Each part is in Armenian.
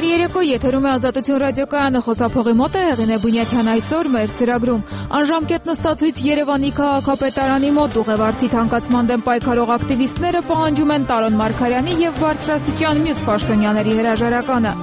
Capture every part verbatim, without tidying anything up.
Բարի երեկո, եթերում է Ազատություն ռադիոկայանը, խոսափողի մոտ է Հեղինե Բունյաթյան այսօր մեր ծրագրում։ Անժամկետ նստածույց Երևանի քաղաքապետարանի մոտ ուղևարձի թանկացման դեմ պայքարող ակտիվիստները պահանջում են Տարոն Մարգարյանի եւ բարձրաստիճան մյուս պաշտոնյաների հրաժարականը։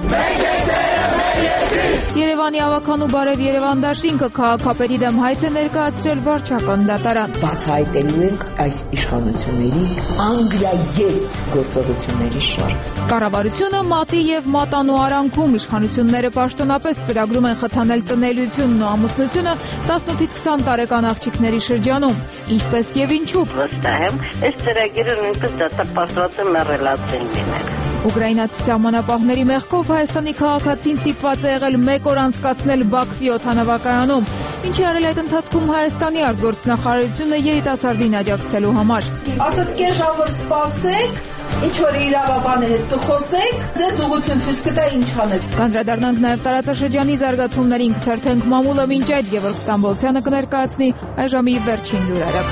Երևանի ավականու բարև Երևան դաշինքը քաղաքապետի դեմ հայց է ներկայացրել վարչական դատարան։ Բացահայտելու ենք այս իշխանությունների անգլիագետ գործողությունների շարք։ Կառավարությունը մատի եւ մատանու արանքում իշխանությունները պաշտոնապես ծրագրում են խթանել ծնելիությունն ու ամուսնությունը տասնութից քսան տարեկան աղջիկների շրջանում։ Ինչպես եւ ինչու։ Վստահ եմ, այս ծրագիրը նույնպես դատապարտված է մեռելացին լինել։ Ուկրաինացի սահմանապահների մեղքով Հայաստանի քաղաքացին ստիպված է եղել մեկ օր անցկացնել Բաքվի օդանավակայանում։ Ինչի արել այդ ընթացքում Հայաստանի արտգործնախարարությունը երիտասարդին աջակցելու համար։ Ասաց կես ժամ սպասեք, ինչ որ իրավաբանի հետ կխոսեք, ձեզ ուղղություն ցույց կտա ինչ անել։ Կանդրադառնանք նաև տարածաշրջանի զարգացումներին, կթերթենք մամուլը մինչ այդ Գևորգ Ստամբոլցյանը կներկայացնի այժմի վերջին լուրերը։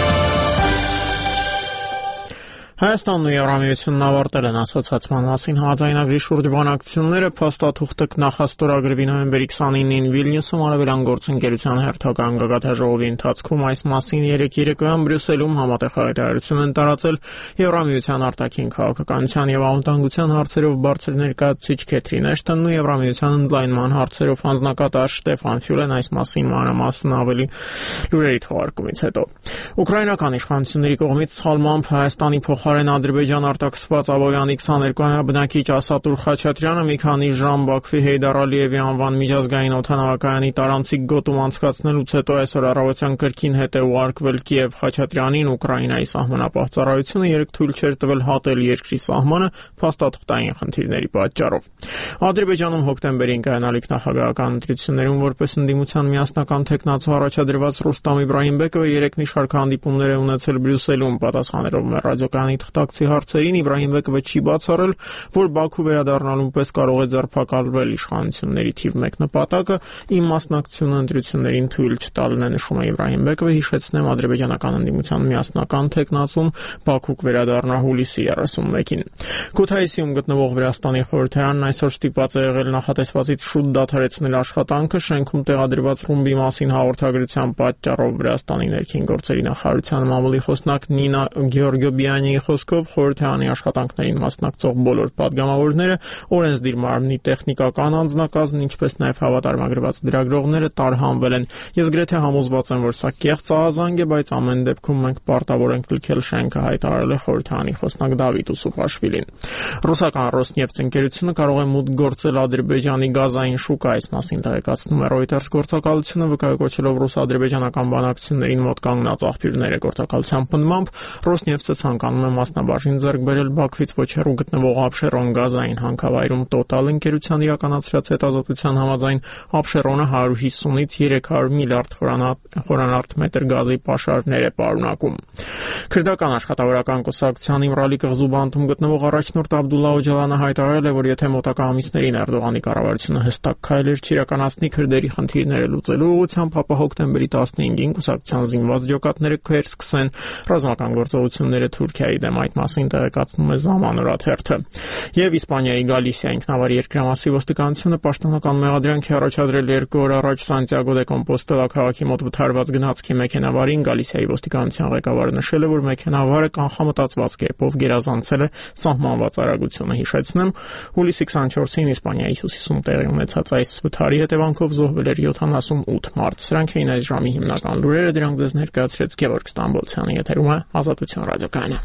Հայաստանն ու Եվրամիությունն ավարտել են ասոցիացման մասին համաձայնագրի շուրջ բանակցությունները, փաստաթուղթը նախաստորագրվի նոյեմբերի քսանինին Վիլնյուսում արևելյան գործընկերության հերթական գագաթաժողովի ընթացքում այս մասին երեկ երեկոյան Բրյուսելում համատեղ հայտարարություն են տարածել Եվրամիության արտաքին քաղաքականության եւ անվտանգության հարցերով բարձր ներկայացուցիչ Քեթրին Էշթոնն ու Եվրամիության ընդլայնման հարցերով հանձնակատար Շտեֆան Ֆյուլեն այս մասին մանրամասն ավելի լուրերի թողարկումից հետո։ Ուկրաինական իշխանությունների կողմից ցալմամբ Հայաստանի Փոխարեն Ադրբեջան արտաքսված Աբովյանի քսաներկուամյա բնակիչ Ասատուր Խաչատրյանը մի քանի ժամ Բաքվի Հեյդար Ալիևի անվան միջազգային օդանավակայանի տարանցիկ գոտում անցկացնելուց հետո այսօր առավոտյան կրկին հետ է ուղարկվել Կիև Խաչատրյանին Ուկրաինայի սահմանապահ ծառայությունը երեկ թույլ չէր տվել հատել երկրի սահմանը փաստաթղթային խնդիրների պատճառով։ Ադրբեջանում հոկտեմբերին կայանալիք նախագահական ընտրություններում որպես ընդդիմության միասնական թեկնածու առաջադրված Ռուստամ Իբրահիմբեկովը երեկ մի շարք հանդիպումներ է ունեցել Բրյուսելում պատասխաներով մեր ռադիոկայանի թղթակցի հարցերին Իբրահիմբեկովը չի բացառել, որ Բաքու վերադառնալուն պես կարող է ձերբակալվել իշխանությունների թիվ մեկ նպատակը իմ մասնակցությունը ընտրություններին թույլ չտալն է, նշում է Իբրահիմբեկովը, հիշեցնեմ ադրբեջանական ընդդիմության միասնական թեկնածուն Բաքու կվերադառնա հուլիսի երեսունմեկին։ Քութայիսիում գտնվող Վրաստանի խորհրդարանն այսօր ստիպված է եղել նախատեսվածից շուտ դադարեցնել աշխատանքը շենքում տեղադրված ռումբի մասին հաղորդագրության պատճառով Վրաստանի ներքին գործերի նախարարության մամուլի խոսնակ Նինա Գեորգիոբյանի խոսքով խորհրդարանի աշխատանքներին մասնակցող բոլոր падգամավորները, օրենսդիր մարմնի տեխնիկական անձնակազմն, ինչպես նաև հավատարմագրված լրագրողները տարհանվել են։ Ես գրեթե համոզված եմ, որ սա կեղծ ահազանգ է, բայց ամեն դեպքում մենք պարտավոր ենք լքել շենքը, հայտարարել է խորհրդարանի խոսնակ Դավիթ Ուսուպաշվիլին։ Ռուսական Ռոսնեֆթ ընկերությունը կարող է մուտք գործել Ադրբեջանի գազային շուկա, այս մասին տեղեկացնում է Reuters գործակալությունը, վկայակոչելով ռուս-ադրբեջանական բանակցություններին մոտ կանգնած աղբյուրները գործակալության պնդմամբ Ռոսնեֆթը ցանկանում է մասնաբաժին ձեռք բերել Բաքվից ոչ հեռու գտնվող Աբշերոն գազային հանքավայրում Տոտալ ընկերության իրականացրած հետազոտության համաձայն Աբշերոնը հարյուր հիսունից երեք հարյուր միլիարդ խորանարդ մետր գազի պաշարներ է պարունակում։ Քրդական աշխատավորական կուսակցության Իմրալի կղզու բանտում գտնվող առաջնորդ Աբդուլլա Օջալանը հայտարարել է, որ եթե մոտակա ամիսներին Էրդողանի կառավարությունը հստակ քայլեր չիրականացնի քրդերի խնդիրները լուծելու ուղղությամբ, ապա հոկտեմբերի տասնհինգին կուսակցության զինված ջոկատները քեր սկսեն ռազմական գործողությունները Թուրքիայի դեմ, այդ մասին տեղեկացնում է Զամանորաթերթը։ Եվ Իսպանիայի Գալիսիա ինքնավար երկրամասի ոստիկանությունը պաշտոնական մեղադրանք է առաջադրել երկու օր առաջ Սանտիագո դե Կոմպոստելա քաղաքի մոտ վթարված գնացքի մեքենավարին։ Գալիսիայի ոստիկանության ղեկավարը նշել է, որ մեքենավարը կանխամտածված կերպով գերազանցել է սահմանված արագությունը։ Հիշեցնեմ, հուլիսի քսանչորսին Իսպանիայի հյուսիսում տեղի ունեցած այս վթարի հետևանքով զոհվել էր յոթանասունութ մարդ։ Սրանք էին այս ժամի հիմնական լուրերը, դրանք դες ներկայացրեց Գևորգ Ստամբոլցյանը, եթերում է Ազատություն ռադիոկայանը։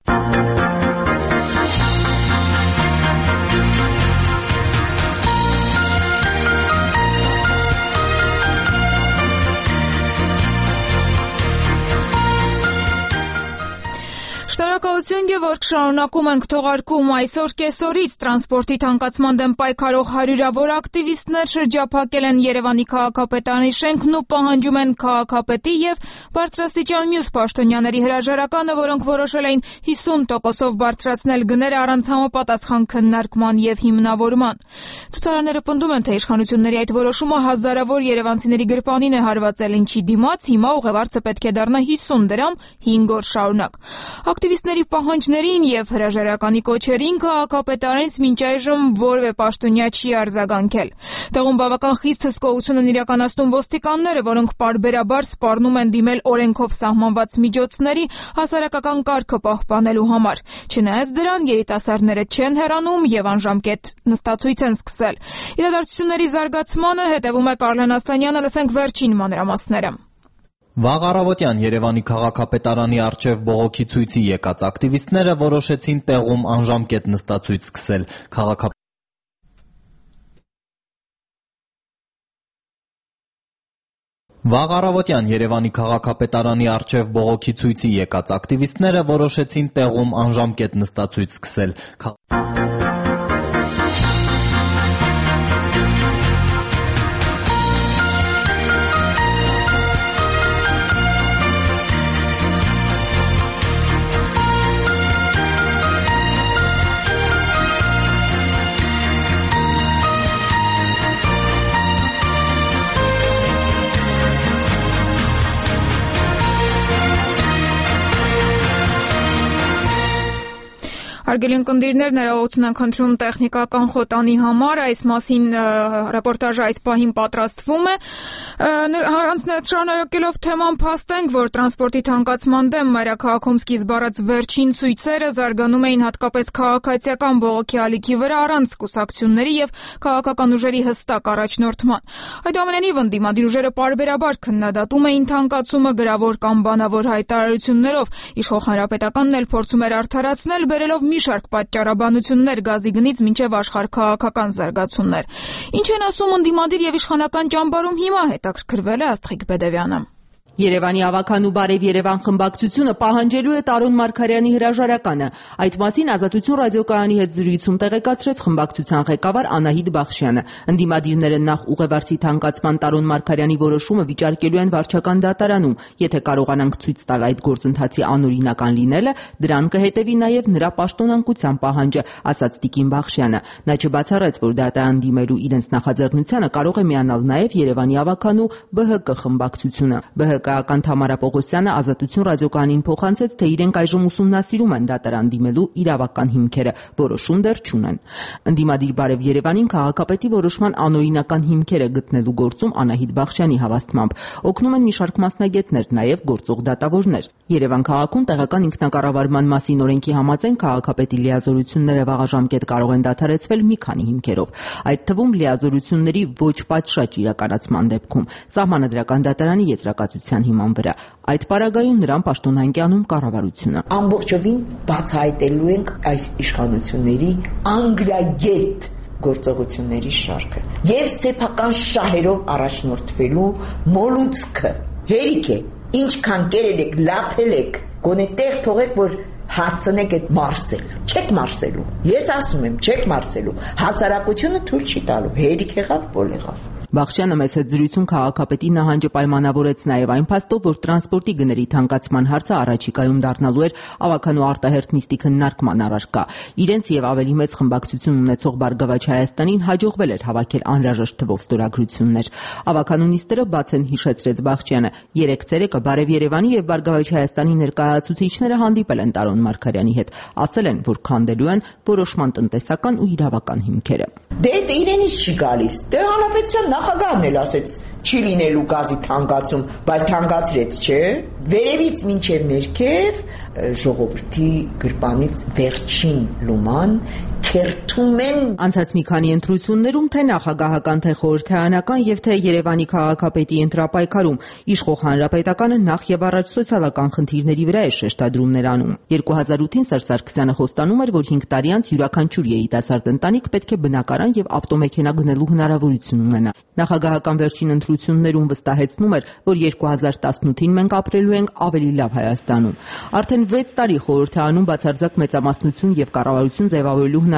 Շնորհակալություն, Գևորգ, շարունակում ենք թողարկում։ Այսօր կեսօրից տրանսպորտի թանկացման դեմ պայքարող հարյուրավոր ակտիվիստներ շրջափակել են Երևանի քաղաքապետարանի շենքն ու պահանջում են քաղաքապետի եւ բարձրաստիճան մյուս պաշտոնյաների հրաժարականը, որոնք որոշել էին հիսուն տոկոսով բարձրացնել գները առանց համապատասխան քննարկման եւ հիմնավորման։ Ցուցարարները պնդում են, թե իշխանությունների այդ որոշումը հազարավոր երևանցիների գրպանին է հարվածել, ինչի դիմաց հիմա ուղևարձը պետք է դառնա հիսուն դրամ հինգ օր շարունակ։ Ակտիվիստները ակտիվիստների պահանջներին եւ հրաժարականի կոչերին քաղաքապետարանից մինչ այժմ որևէ պաշտոնյա չի արձագանքել։ Տեղում բավական խիստ հսկողություն են իրականացնում ոստիկանները, որոնք պարբերաբար սպառնում են դիմել օրենքով սահմանված միջոցների հասարակական կարգը պահպանելու համար։ Չնայած դրան, երիտասարդները չեն հեռանում եւ անժամկետ նստացույց են սկսել։ Իրադարձությունների զարգացմանը հետևում է Կարլեն Ասլանյանը, լսենք վերջին մանրամասները։ Վաղ առավոտյան Երևանի քաղաքապետարանի առջև բողոքի ցույցի եկած ակտիվիստները որոշեցին տեղում անժամկետ նստացույց սկսել։ Քաղաքապետարանի Վաղ առավոտյան Երևանի քաղաքապետարանի առջև բողոքի ցույցի եկած ակտիվիստները որոշեցին տեղում անժամկետ նստացույց սկսել։ Հարգելի ունկնդիրներ, ներողություն ենք խնդրում տեխնիկական խոտանի համար, այս մասին ռեպորտաժը այս պահին պատրաստվում է։ Շարունակելով թեման, փաստենք, որ տրանսպորտի թանկացման դեմ մայրաքաղաքում սկիզբ առած վերջին ցույցերը զարգանում էին հատկապես քաղաքացիական բողոքի ալիքի վրա առանց կուսակցությունների եւ քաղաքական ուժերի հստակ առաջնորդման։ Այդուամենայնիվ ընդդիմադիր ուժերը պարբերաբար քննադատում էին թանկացումը գրավոր կամ բանավոր հայտարարություններով, իշխող հանրապետականն էլ փորձում էր արդարացնել, բերելով մի շարք պատճառաբանություններ գազի գնից մինչև աշխարհքաղաքական զարգացումներ։ Ինչ են ասում ընդդիմադիր եւ իշխանական ճամբարում հիմա, հետաքրքրվել է Աստղիկ Բեդևյանը։ Երևանի ավականու բարև Երևան խմբակցությունը պահանջելու է Տարոն Մարգարյանի հրաժարականը։ Այդ մասին Ազատություն ռադիոկայանի հետ զրույցում տեղեկացրեց խմբակցության ղեկավար Անահիտ Բախշյանը։ Ընդդիմադիրները նախ ուղևորցի թանկացման Տարոն Մարգարյանի որոշումը վիճարկելու են վարչական դատարանում։ Եթե կարողանանք ցույց տալ այդ գործընթացի անօրինական լինելը, դրան կհետևի նաև նրա պաշտոնանկության պահանջը, ասաց Տիկին Բախշյանը։ Նա չբացառեց, որ դատարան դիմելու իրենց նախաձեռնությանը կարող է միանալ նաև Երևանի ավականու Բ Հ Կ խմբակցությունը։ Բ Հ Կայական Թամարա Պողոսյանը Ազատություն ռադիոկայանին փոխանցեց, թե իրենք այժմ ուսումնասիրում են դատարան դիմելու իրավական հիմքերը, որոշում դեռ չունեն։ Ընդդիմադիր բարև Երևանին քաղաքապետի որոշման անօրինական հիմքերը գտնելու գործում Անահիտ Բախշյանի հավաստմամբ օգնում են մի շարք մասնագետներ, նաև գործող դատավորներ։ Երևան քաղաքում տեղական ինքնակառավարման մասին օրենքի համաձայն քաղաքապետի լիազորությունները վաղաժամկետ կարող են դադարեցվել մի քանի հիմքերով։ Այդ թվում լիազորությունների ոչ պատշաճ իրականացման դեպքում Սահմանադրական դատարանի եզրակացության հիման վրա։ Այդ պարագայում նրան պաշտոնանկյանում կառավարությունը։ Ամբողջովին բացահայտելու ենք այս իշխանությունների անգրագետ գործողությունների շարքը եւ սեփական շահերով առաջնորդվելու մոլուցքը։ Հերիք է, ինչքան կերել եք, լափել եք, գոնե տեղ թողեք, որ հասցնեք այդ մարսել։ Չեք մարսելու։ Ես ասում եմ, չեք մարսելու։ Հասարակությունը թույլ չի տալու։ Հերիք եղավ, որ եղավ։ Բախշյանը մեծ հետ զրույցում քաղաքապետի նահանջը պայմանավորեց նաև այն փաստով, որ տրանսպորտի գների թանկացման հարցը առաջիկայում դառնալու էր ավականու արտահերթ նիստի քննարկման առարկա։ Իրենց եւ ավելի մեծ խմբակցություն ունեցող Բարգավաճ Հայաստանին հաջողվել էր հավաքել անհրաժեշտ թվով ստորագրություններ։ Ավականու նիստերը բաց են, հիշեցրեց Բախշյանը։ Երեք ցերեկը Բարև Երևանի եւ Բարգավաճ Հայաստանի ներկայացուցիչները հանդիպել են Տարոն Մարգարյանի հետ, ասել են, որ քանդելու են որոշման տնտեսական ու իրավական հիմքերը։ Դե դա իրենից չի գալիս։ Դե հանրապետության նախագահն էլ ասեց չի լինելու գազի թանկացում, բայց թանկացրեց, չէ՞։ Վերևից մինչև ներքև ժողովրդի գրպանից վերջին լուման քերթում են։ Անցած մի քանի ընտրություններում թե նախագահական, թե խորհրդարանական եւ թե Երևանի քաղաքապետի ընտրապայքարում իշխող հանրապետականը նախ եւ առաջ սոցիալական խնդիրների վրա է շեշտադրումներ անում։ երկու հազար ութին Սերժ Սարգսյանը խոստանում էր, որ հինգ տարի անց յուրաքանչյուր երիտասարդ ընտանիք պետք է բնակարան եւ ավտոմեքենա գնելու հնարավորություն ունենա։ Նախագահական վերջին ընտրություններում վստահեցնում էր, որ երկու հազար տասնութին մենք ապրելու ենք ավելի լավ Հայաստանում։ Արդեն վեց տարի խորհրդարանում բացարձակ մեծամասնություն եւ կառավարություն ձևավորելու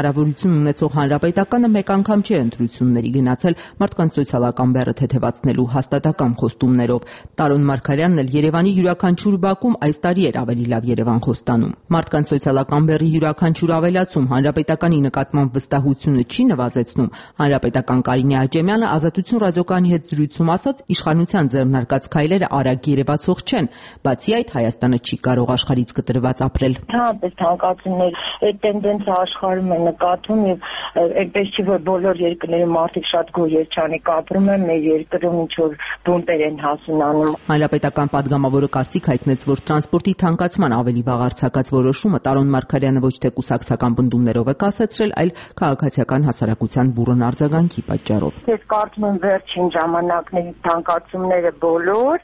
հնարավորություն ունեցող հանրապետականը մեկ անգամ չի ընտրությունների գնացել մարդկանց սոցիալական բեռը թեթևացնելու հաստատակամ խոստումներով։ Տարոն Մարգարյանն էլ Երևանի յուրաքանչյուր բակում այս տարի էր ավելի լավ Երևան խոստանում։ Մարդկանց սոցիալական բեռի յուրաքանչյուր ավելացում հանրապետականի նկատմամբ վստահությունը չի նվազեցնում։ Հանրապետական Կարինե Աճեմյանը Ազատություն ռադիոկայանի հետ զրույցում ասաց, իշխանության ձեռնարկած քայլերը արագ երևացող չեն, բացի այդ Հայաստանը չի կարող աշխարհից կտրված ապրել։ Հանրապես թանկացումներ, այդ տենդենսը աշխարհում է նկատվում եւ այդպես չի որ բոլոր երկրներում մարդիկ շատ գոհ երջանիկ ապրում են, մեր երկրում ինչ որ բունտեր են հասունանում։ Հանրապետական падգամավորը կարծիք հայտնեց, որ տրանսպորտի թանկացման ավելի վաղ արձակած որոշումը Տարոն Մարգարյանը ոչ թե կուսակցական բնդումներով է կասեցրել, այլ քաղաքացիական հասարակության բուռն արձագանքի պատճառով։ Ես կարծում եմ վերջին ժամանակների թանկացումները բոլոր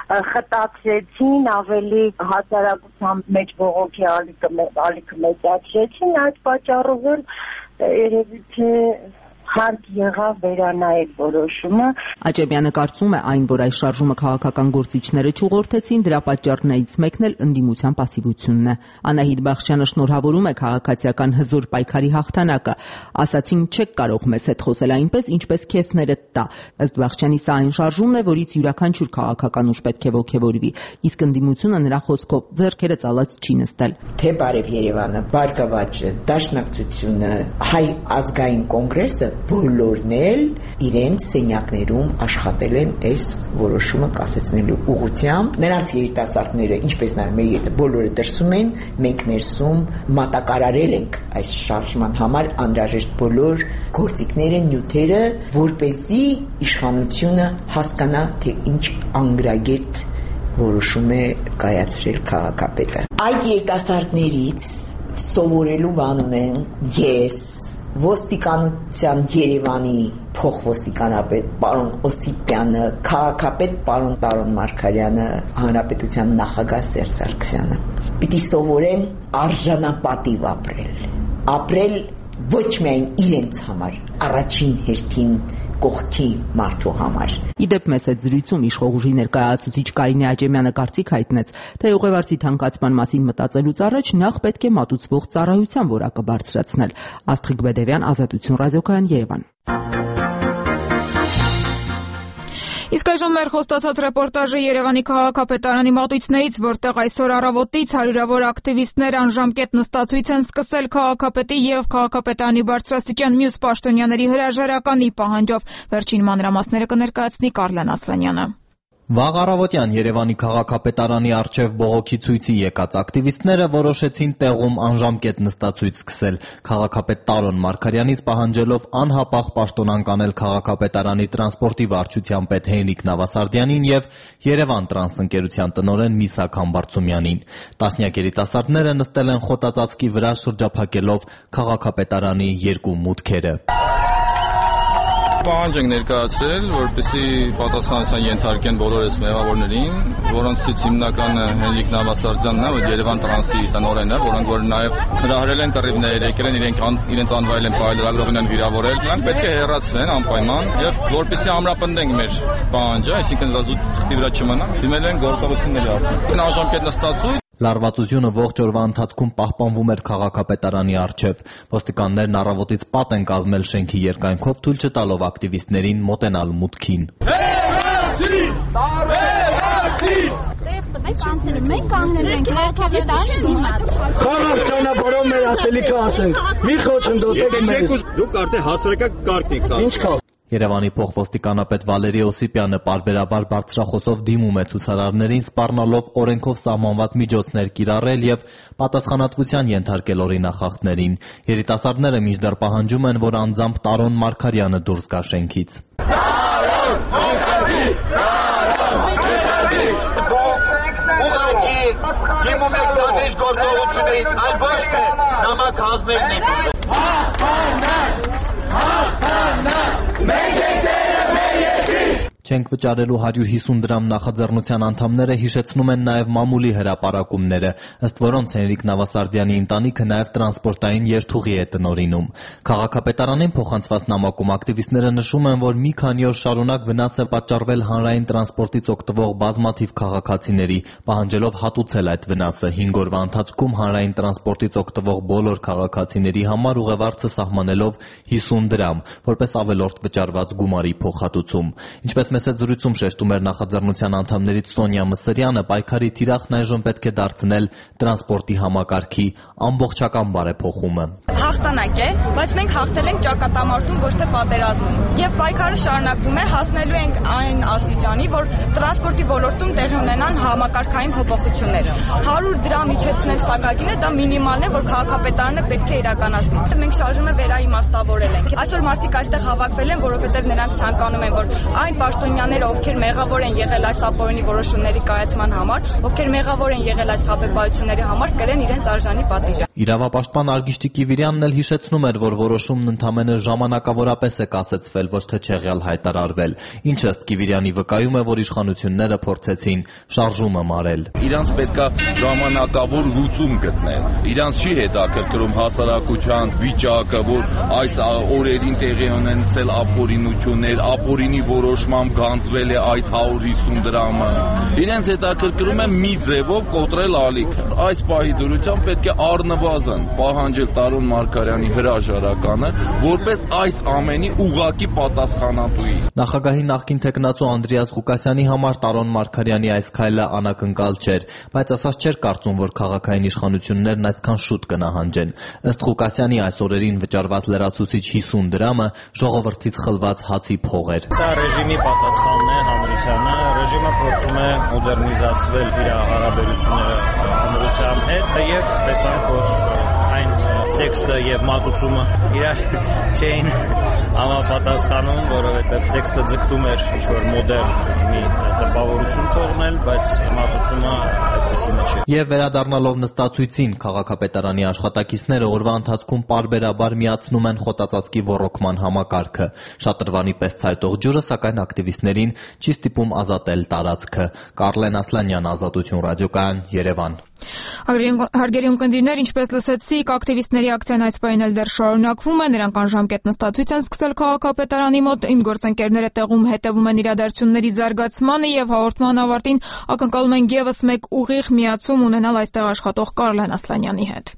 խտացրեցին, ավելի հասարակության մեջ բողոքի ալիքը մեծացրեցին, այդ պատճառով էլ երևի թե հարկ եղավ վերանայել որոշումը։ Աճեմյանը կարծում է այն, որ այս շարժումը քաղաքական գործիչները չուղղորդեցին, դրա պատճառներից մեկն էլ ընդդիմության պասիվությունն է։ Անահիտ Բախշյանը շնորհավորում է քաղաքացիական հզոր պայքարի հաղթանակը։ Ասացին չեք կարող մեզ հետ խոսել այնպես, ինչպես քեֆներդ տա։ Ըստ Բախշյանի սա այն շարժումն է, որից յուրաքանչյուր քաղաքական ուժ պետք է ոգևորվի, իսկ ընդդիմությունը նրա խոսքով ձեռքերը ծալած չի նստել։ Թե բարև Երևանը, Բարգավաճը, Դաշնակցությունը, Հայ ազգային կոնգրեսը բոլորն էլ իրենց սենյակներում աշխատել են այս որոշումը կասեցնելու ուղղությամբ։ Նրանց երիտասարդները, ինչպես նաև մեր երիտասարդները, բոլորը դրսում են, մենք ներսում մատակարարել ենք այս շարժման համար անհրաժեշտ բոլոր գործիքները, նյութերը, որպեսզի իշխանությունը հասկանա, թե ինչ անգրագետ որոշում է կայացրել քաղաքապետը։ Այդ երիտասարդներից սովորելու բան ունեն ես, ոստիկանության Երևանի փոխոստիկանապետ պարոն Օսիպյանը, քաղաքապետ պարոն Տարոն Մարգարյանը, հանրապետության նախագահ Սերժ Սարգսյանը։ Պիտի սովորեն արժանապատիվ ապրել։ Ապրել ոչ միայն իրենց համար, առաջին հերթին կողքի մարդու համար։ Իդեպ մեծ այդ զրույցում իշխող ուժի ներկայացուցիչ Կարինե Աճեմյանը կարծիք հայտնեց, թե ուղևորցի թանկացման մասին մտածելուց առաջ նախ պետք է մատուցվող ծառայության որակը բարձրացնել։ Աստղիկ Բեդևյան, Ազատություն ռադիոկայան, Երևան։ Իսկ այժմ մեր խոստացած ռեպորտաժը Երևանի քաղաքապետարանի մատույցներից, որտեղ այսօր առավոտից հարյուրավոր ակտիվիստներ անժամկետ նստածույց են սկսել քաղաքապետի եւ քաղաքապետարանի բարձրաստիճան մյուս պաշտոնյաների հրաժարականի պահանջով։ Վերջին մանրամասները կներկայացնի Կարլեն Ասլանյանը։ Վաղ առավոտյան Երևանի քաղաքապետարանի առջև բողոքի ցույցի եկած ակտիվիստները որոշեցին տեղում անժամկետ նստածույց սկսել, քաղաքապետ Տարոն Մարգարյանից պահանջելով անհապաղ պաշտոնանկանել քաղաքապետարանի տրանսպորտի վարչության պետ Հենրիկ Նավասարդյանին եւ Երևան տրանս ընկերության տնօրեն Միսակ Համբարձումյանին։ Տասնյակ երիտասարդները նստել են խոտածածկի վրա շրջափակելով քաղաքապետարանի երկու մուտքերը։ Պահանջ ենք ներկայացրել, որպեսզի պատասխանատվության ենթարկեն բոլոր այս մեղավորներին, որոնցից հիմնականը Հենրիկ Նավասարդյանն է, որ Երևան տրանսի տնօրենն է, որոնք որ նաև հրահրել են կռիվներ, եկել են իրենք իրենց անվայել են փայլ լրագրողին են վիրավորել։ Նրանք պետք է հեռացվեն անպայման եւ որպեսզի ամրապնդենք մեր պահանջը, այսինքն զուտ թղթի վրա չմնա, դիմել են գործողությունների արդյունքում։ Անժամկետ նստածույց Լարվածությունը ողջ օրվա ընթացքում պահպանվում էր քաղաքապետարանի առջև։ Ոստիկաններն առավոտից պատ են կազմել շենքի երկայնքով, թույլ չտալով ակտիվիստներին մոտենալ մուտքին։ Մենք կանգնել ենք քաղաքապետարանի դիմաց։ Խաղաղ ճանապարհով մեր ասելիքը ասենք։ Մի խոչընդոտեք մեզ։ Դուք արդեն հասարակական կարգ եք կազմել։ Ինչ կա։ Երևանի փոխոստիկանապետ Վալերի Օսիպյանը պարբերաբար բարձրախոսով դիմում է ցուցարարներին, սպառնալով օրենքով սահմանված միջոցներ կիրառել եւ պատասխանատվության ենթարկել օրինախախտներին։ Երիտասարդները մինչդեռ պահանջում են, որ անձամբ Տարոն Մարգարյանը դուրս գա շենքից։ Չենք վճարելու հարյուր հիսուն դրամ նախաձեռնության անդամները հիշեցնում են նաև մամուլի հրապարակումները, ըստ որոնց Հենրիկ Նավասարդյանի ընտանիքը նաև տրանսպորտային երթուղի է տնօրինում։ Քաղաքապետարանին փոխանցված նամակում ակտիվիստները նշում են, որ մի քանի օր շարունակ վնաս է պատճառվել հանրային տրանսպորտից օգտվող բազմաթիվ քաղաքացիների, պահանջելով հատուցել այդ վնասը հինգ օրվա ընթացքում հանրային տրանսպորտից օգտվող բոլոր քաղաքացիների համար ուղևարձը սահմանելով հիսուն դրամ, որպես ավելորդ վճարված գումարի փոխհատուցում։ Ինչպես մեծ զրույցում շեշտում էր նախաձեռնության անդամներից Սոնյա Մսրյանը, պայքարի թիրախն այժմ պետք է դարձնել տրանսպորտի համակարգի ամբողջական բարեփոխումը։ Հաղթանակ է, բայց մենք հաղթել ենք ճակատամարտում, ոչ թե պատերազմում։ Եվ պայքարը շարունակվում է, հասնելու ենք այն աստիճանի, որ տրանսպորտի ոլորտում տեղի ունենան համակարգային փոփոխություններ։ հարյուր դրամ իջեցնել սակագինը դա մինիմալն է, որ քաղաքապետարանը պետք է իրականացնի։ Մենք շարժումը վերաիմաստավորել ենք։ Այսօր մարդիկ այստեղ հավաքվել են, որովհետև նրանք ցանկանում են, որ այն պաշտոնյաները, ովքեր մեղավոր են եղել այս ապօրինի որոշումների կայացման համար, ովքեր մեղավոր են եղել այս խաբեբայությունների համար, կրեն իրենց արժանի պատիժը։ Իրավապաշտպան Արգիշտի Կիվիրյանն էլ հիշեցնում էր, որ որոշումն ընդամենը ժամանակավորապես է կասեցվել, ոչ թե չեղյալ հայտարարվել, ինչը ըստ Կիվիրյանի վկայում է, որ իշխանությունները փորձեցին շարժումը մարել։ Իրանց պետքա ժամանակավոր լուծում գտնել։ Իրանց չի հետաքրքրում հասարակության վիճակը, որ այս օրերին տեղի ունեցել ապօրինություններ, ապօրինի որոշմամբ գանձվել է այդ հարյուր հիսուն դրամը։ Իրենց հետաքրքրում է մի ձևով կոտրել ալիքը։ Այս պահի դրությամբ պետք է առնվազն պահանջել Տարոն Մարգարյանի հրաժարականը, որպես այս ամենի ուղղակի պատասխանատուի։ Նախագահի նախկին թեկնածու Անդրեաս Ղուկասյանի համար Տարոն Մարգարյանի այս քայլը անակնկալ չէր, բայց ասած չէր կարծում, որ քաղաքային իշխանություններն այսքան շուտ կնահանջեն։ Ըստ Ղուկասյանի այս օրերին վճարված լրացուցիչ հիսուն դրամը ժողովրդից խլված հացի փող էր։ Սա ռեժիմի պատասխանն է հանրությանը, ռեժիմը փորձում է մոդեռնիզացվել իր հարաբերությունները հանրության հետ եւ տեսանք, որ այն տեքստը եւ մատուցումը իրար չէին համապատասխանում, որովհետեւ տեքստը ձգտում էր ինչ-որ մոդեռն մի տպավորություն թողնել, բայց մատուցումը այդպեսին չէ։ Եվ վերադառնալով նստածույցին, քաղաքապետարանի աշխատակիցները օրվա ընթացքում պարբերաբար միացնում են խոտածածկի ոռոգման համակարգը։ Շատրվանի պես ցայտող ջուրը, սակայն ակտիվիստներին չի ստիպում ազատել տարածքը։ Կարլեն Ասլանյան, Ազատություն ռադիոկայան, Երևան։ Հարգելի ունկնդիրներ, ինչպես լսեցիք, ակտիվիստների ակցիան այս պահին էլ դեռ շարունակվում է, նրանք անժամկետ նստածույց են սկսել քաղաքապետարանի մոտ, իմ գործընկերները տեղում հետևում են իրադարձությունների զարգացմանը եւ հաղորդման ավարտին ակնկալում են եւս մեկ ուղիղ միացում ունենալ այստեղ աշխատող Կարլեն Ասլանյանի հետ։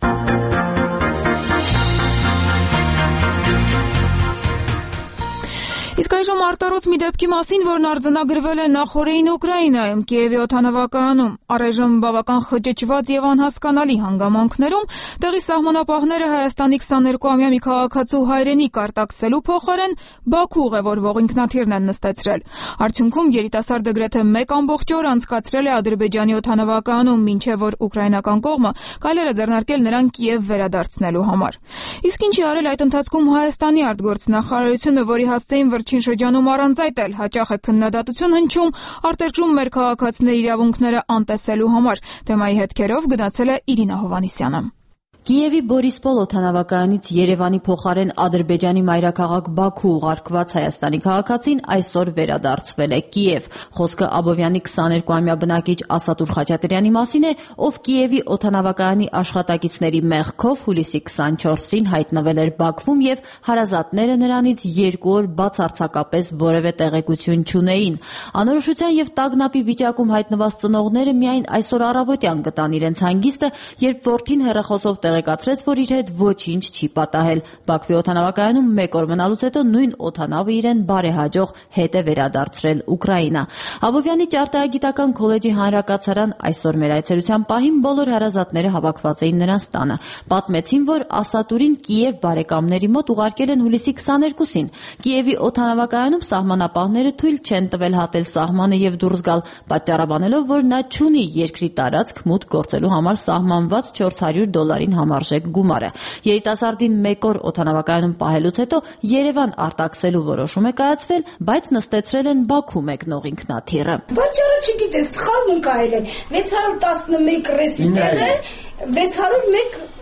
Իսկ այժմ արտարոց մի դեպքի մասին, որն արձանագրվել է նախօրեին Ուկրաինայում, Կիևի օդանավակայանում, առայժմ բավական խճճված եւ անհասկանալի հանգամանքներում տեղի սահմանապահները Հայաստանի քսաներկուամյա մի քաղաքացու հայրենիք արտաքսելու փոխարեն Բաքու ուղևորվող ինքնաթիռն են նստեցրել։ Արդյունքում երիտասարդը գրեթե մեկ ամբողջ օր անցկացրել է Ադրբեջանի օդանավակայանում, մինչև որ ուկրաինական կողմը կարելի է ձեռնարկել նրան Կիև վերադարձնելու համար։ Իսկ ինչի արել այդ ընթացքում Հայաստանի արտգործնախարարությունը, որի հասցեին վերջին շրջանում առանց այդ էլ հաճախ է քննադատություն հնչում արտերկրում մեր քաղաքացիների իրավունքները անտեսելու համար։ Թեմայի հետքերով գնացել է Իրինա Հովանիսյանը։ Կիևի Բորիսպոլ օդանավակայանից Երևանի փոխարեն Ադրբեջանի մայրաքաղաք Բաքու ուղարկված Հայաստանի քաղաքացին այսօր վերադարձվել է Կիև։ Խոսքը Աբովյանի քսաներկուամյա բնակիչ Ասատուր Խաչատրյանի մասին է, ով Կիևի օդանավակայանի աշխատակիցների մեղքով հուլիսի քսանչորսին հայտնվել էր Բաքվում եւ հարազատները նրանից երկու օր բացարձակապես որևէ տեղեկություն չունեին։ Անորոշության եւ տագնապի վիճակում հայտնված ծնողները միայն այսօր առավոտյան գտան իրենց հանգիստը, երբ որդին հեռախոսով տեղեկացրեց, որ իր հետ ոչինչ չի պատահել։ Բաքվի օդանավակայանում մեկ օր մնալուց հետո նույն օդանավը իրեն բարեհաջող հետ է վերադարձրել Ուկրաինա։ Աբովյանի ճարտարագիտական քոլեջի հանրակացարան այսօր մեր այցելության պահին բոլոր հարազատները հավաքված էին նրանց տանը։ Պատմեցին, որ Ասատուրին Կիև բարեկամների մոտ ուղարկել են հուլիսի քսաներկուսին։ Կիևի օդանավակայանում սահմանապահները թույլ չեն տվել հատել սահմանը եւ դուրս գալ, պատճառաբանելով, որ նա չունի երկրի տարածք մուտք գործելու համար սահմանված չորս հարյուր դոլարին համարժեք գումարը։ Երիտասարդին մեկ օր օդանավակայանում պահելուց հետո Երևան արտաքսելու որոշում է կայացվել, բայց նստեցրել են Բաքու մեկնող ինքնաթիռը։ Վաճառը չգիտես, սխալ մնկայել են վեց հարյուր տասնմեկ ռեսի տեղը վեց հարյուր մեկ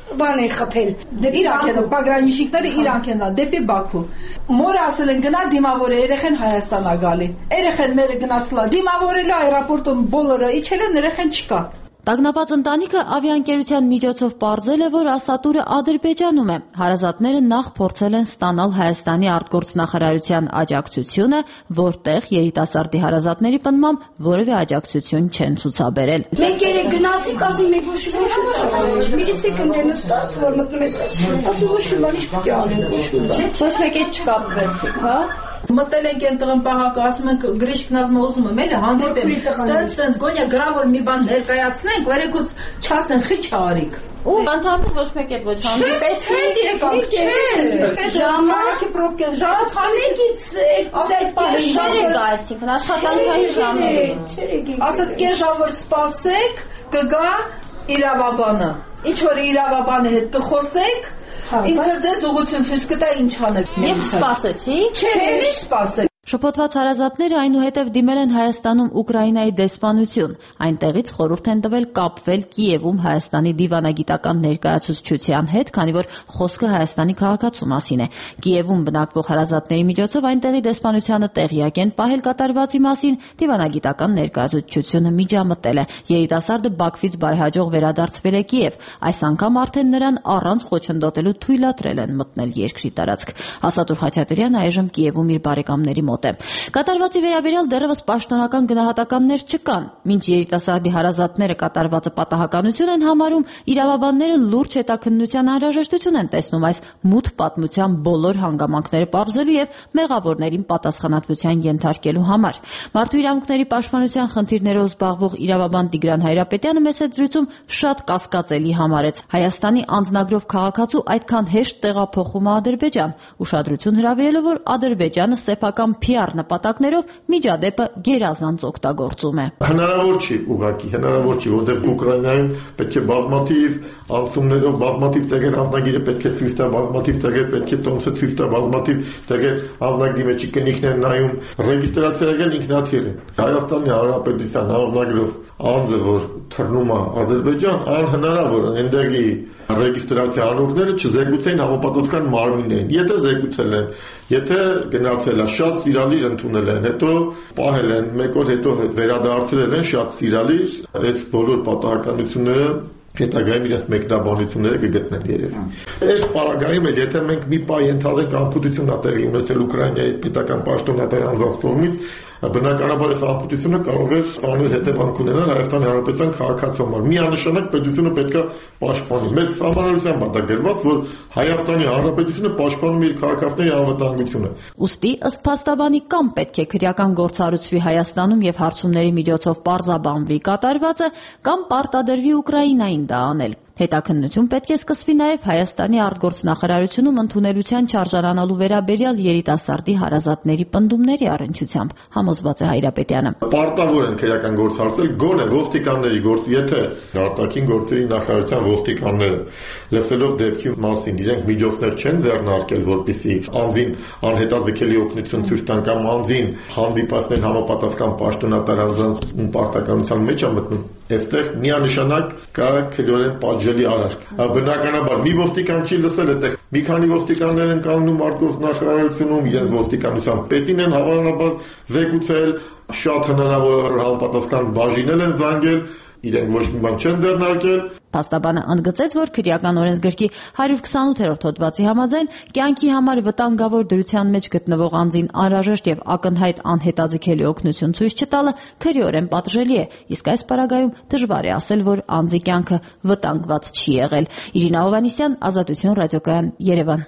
բան են խփել։ Իրանք են պագրանիշիկները իրանք են դեպի Բաքու։ Մորը ասել են գնա դիմավորը երեխեն Հայաստան ա գալի։ Երեխեն մերը գնացլա դիմավորելու аэроպորտում բոլորը իջել են երեխեն չկա։ Տագնապած ընտանիքը ավիաընկերության միջոցով պարզել է, որ ասատուրը Ադրբեջանում է։ Հարազատները նախ փորձել են ստանալ Հայաստանի արտգործնախարարության աջակցությունը, որտեղ երիտասարդի հարազատների պնդմամբ որևէ աջակցություն չեն ցուցաբերել։ Մենք երեք գնացինք, ասում մեկ ոչինչ ոչ, միլիցիան կնդենստաց, որ մտնում է տես, ասում ոչ բան ինչ պետք է անենք, ոչ մեկ էլ չկապվեցիք, հա։ Մտել ենք այն տղան պահակը, ասում ենք գրիշկն ասում ուզում եմ էլ հանդիպեմ, ստենց ստենց գոնյա գրավոր մի բան ներկայացնենք, վերեկուց չասեն խի չարիք։ Ու ընդհանրապես ոչ մեկ էլ ոչ հանդիպեցին։ Եկանք, չէ։ Ժամանակի պրոբկեն, ժամանակից ասած պահի գայեցին, աշխատանքային ժամերին։ Ասած կես ժամ որ սպասեք, կգա իրավաբանը։ Ինչ որ իրավաբանի հետ կխոսեք, ինքը ձեզ ուղղություն ցույց կտա ինչ անեք։ Եվ սպասեցի։ Չէ, ինչ սպասեք։ Շփոթված հարազատները այնուհետև դիմել են Հայաստանում Ուկրաինայի դեսպանություն։ Այնտեղից խորհուրդ են տվել կապվել Կիևում Հայաստանի դիվանագիտական ներկայացուցչության հետ, քանի որ խոսքը Հայաստանի քաղաքացու մասին է։ Կիևում բնակվող հարազատների միջոցով այնտեղի դեսպանությանը տեղյակ են պահել կատարվածի մասին, դիվանագիտական ներկայացուցչությունը միջամտել է։ Երիտասարդը Բաքվից բարեհաջող վերադարձվել է Կիև։ Այս անգամ արդեն նրան առանց խոչընդոտելու թույլատրել են մտնել երկրի տարածք։ Ասատուր Խաչատրյանը այժմ Կիևում իր բարեկամների մոտ է։ Կատարվածի վերաբերյալ դեռևս պաշտոնական գնահատականներ չկան։ Մինչ երիտասարդի հարազատները կատարվածը պատահականություն են համարում, իրավաբանները լուրջ հետաքննության անհրաժեշտություն են տեսնում այս մութ պատմության բոլոր հանգամանքները պարզելու եւ մեղավորներին պատասխանատվության ենթարկելու համար։ Մարդու իրավունքների պաշտպանության խնդիրներով զբաղվող իրավաբան Տիգրան Հայրապետյանը մեծ զրույցում շատ կասկածելի համարեց Հայաստանի անձնագրով քաղաքացու այդքան հեշտ տեղափոխումը Ադրբեջան, ուշադրություն հրավիրելով, որ Ադրբեջանը սեփական փի ար նպատակներով միջադեպը գերազանց օգտագործում է։ Հնարավոր չի ուղղակի, հնարավոր չի, որտեղ Ուկրաինայում պետք է բազմաթիվ անցումներով, բազմաթիվ տեղեր անձնագիրը պետք է ցույց տա, բազմաթիվ տեղեր պետք է տոմսը ցույց տա, բազմաթիվ տեղեր անձնագրի մեջ կնիքն են նայում, ռեգիստրացիա եղել ինքնաթիռ է։ Հայաստանի Հանրապետության անձնագրով անձը, որ թռնում է Ադրբեջան, անհնարավոր է այնտեղի ռեգիստրացիա անողները չզեկուցեն համապատասխան մարմիններին։ Եթե զեկուցել են, եթե գնացել է, շատ սիրալիր ընդունել են, հետո պահել են, մեկ օր հետո վերադարձրել են շատ սիրալիր, այս բոլոր պատահականությունները հետագայում իրենց մեկնաբանությունները կգտնեն երևի։ Այս պարագայում էլ եթե մենք մի պահ ենթադրենք անպտություն ա տեղի ունեցել Ուկրաինայի պետական պաշտոնատար անձանց կողմից, բնականաբար այս անպտությունը կարող է սպանել հետևանք ունենալ Հայաստանի Հանրապետության քաղաքացու համար։ Միանշանակ պետությունը պետք է պաշտպանի։ Մեր սահմանադրությամբ է դա գրված, որ Հայաստանի Հանրապետությունը պաշտպանում իր քաղաքացիների անվտանգությունը։ Ուստի ըստ փաստաբանի կամ պետք է քրեական գործառույցվի Հայաստանում եւ հարցումների միջոցով պարզաբանվի կատարվածը, կամ պարտադրվի Ուկրաինային դա անել։ Հետաքննություն պետք է սկսվի նաև Հայաստանի արտգործնախարարությունում ընդունելության չարժանանալու վերաբերյալ երիտասարդի հարազատների պնդումների առնչությամբ, համոզված է Հայրապետյանը։ Պարտավոր են քրեական գործ հարցել, գոնե ոստիկանների գործ, եթե արտաքին գործերի նախարարության ոստիկանները լսելով դեպքի մասին իրենք միջոցներ չեն ձեռնարկել, որպեսզի անձին անհետաձգելի օգնություն ցույց տան կամ անձին հանդիպացնել համապատասխան պաշտոնատար անձանց պարտականության մեջ է մտնում, այստեղ միանշանակ կա քրեորեն պատժելի արարք։ Բնականաբար մի ոստիկան չի լսել, այդտեղ մի քանի ոստիկաններ են կանգնում արտգործնախարարությունում, իրենց ոստիկանության պետին են հավանաբար զեկուցել, շատ հնարավոր համապատասխան բաժինել են զանգել, իրենք ոչ մի բան չեն ձեռնարկել։ Փաստաբանը ընդգծեց, որ քրեական օրենսգրքի հարյուր քսանութերորդ հոդվածի համաձայն կյանքի համար վտանգավոր դրության մեջ գտնվող անձին անհրաժեշտ եւ ակնհայտ անհետաձգելի օգնություն ցույց չտալը քրեորեն պատժելի է, իսկ այս պարագայում դժվար է ասել, որ անձի կյանքը վտանգված չի եղել։ Իրինա Հովհաննիսյան, Ազատություն ռադիոկայան, Երևան։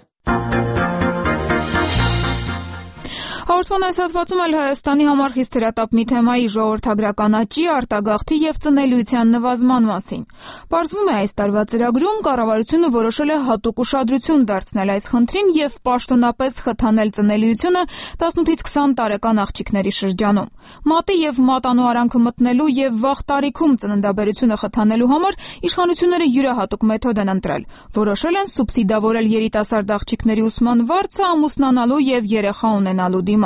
Հաղորդման այս հատվածում էլ Հայաստանի համար խիստ հրատապ մի թեմայի ժողովրդագրական աճի, արտագաղթի եւ ծնելիության նվազման մասին։ Պարզվում է այս տարվա ծրագրում կառավարությունը որոշել է հատուկ ուշադրություն դարձնել այս խնդրին եւ պաշտոնապես խթանել ծնելիությունը տասնութից քսան տարեկան աղջիկների շրջանում։ Մատի եւ մատանու արանքը մտնելու եւ վաղ տարիքում ծննդաբերությունը խթանելու համար իշխանությունները յուրահատուկ մեթոդ են ընտրել։ Որոշել են սուբսիդավորել երիտասարդ աղջիկների ուսման վարձը ամուսնանալու եւ երեխա ունենալու դիմաց։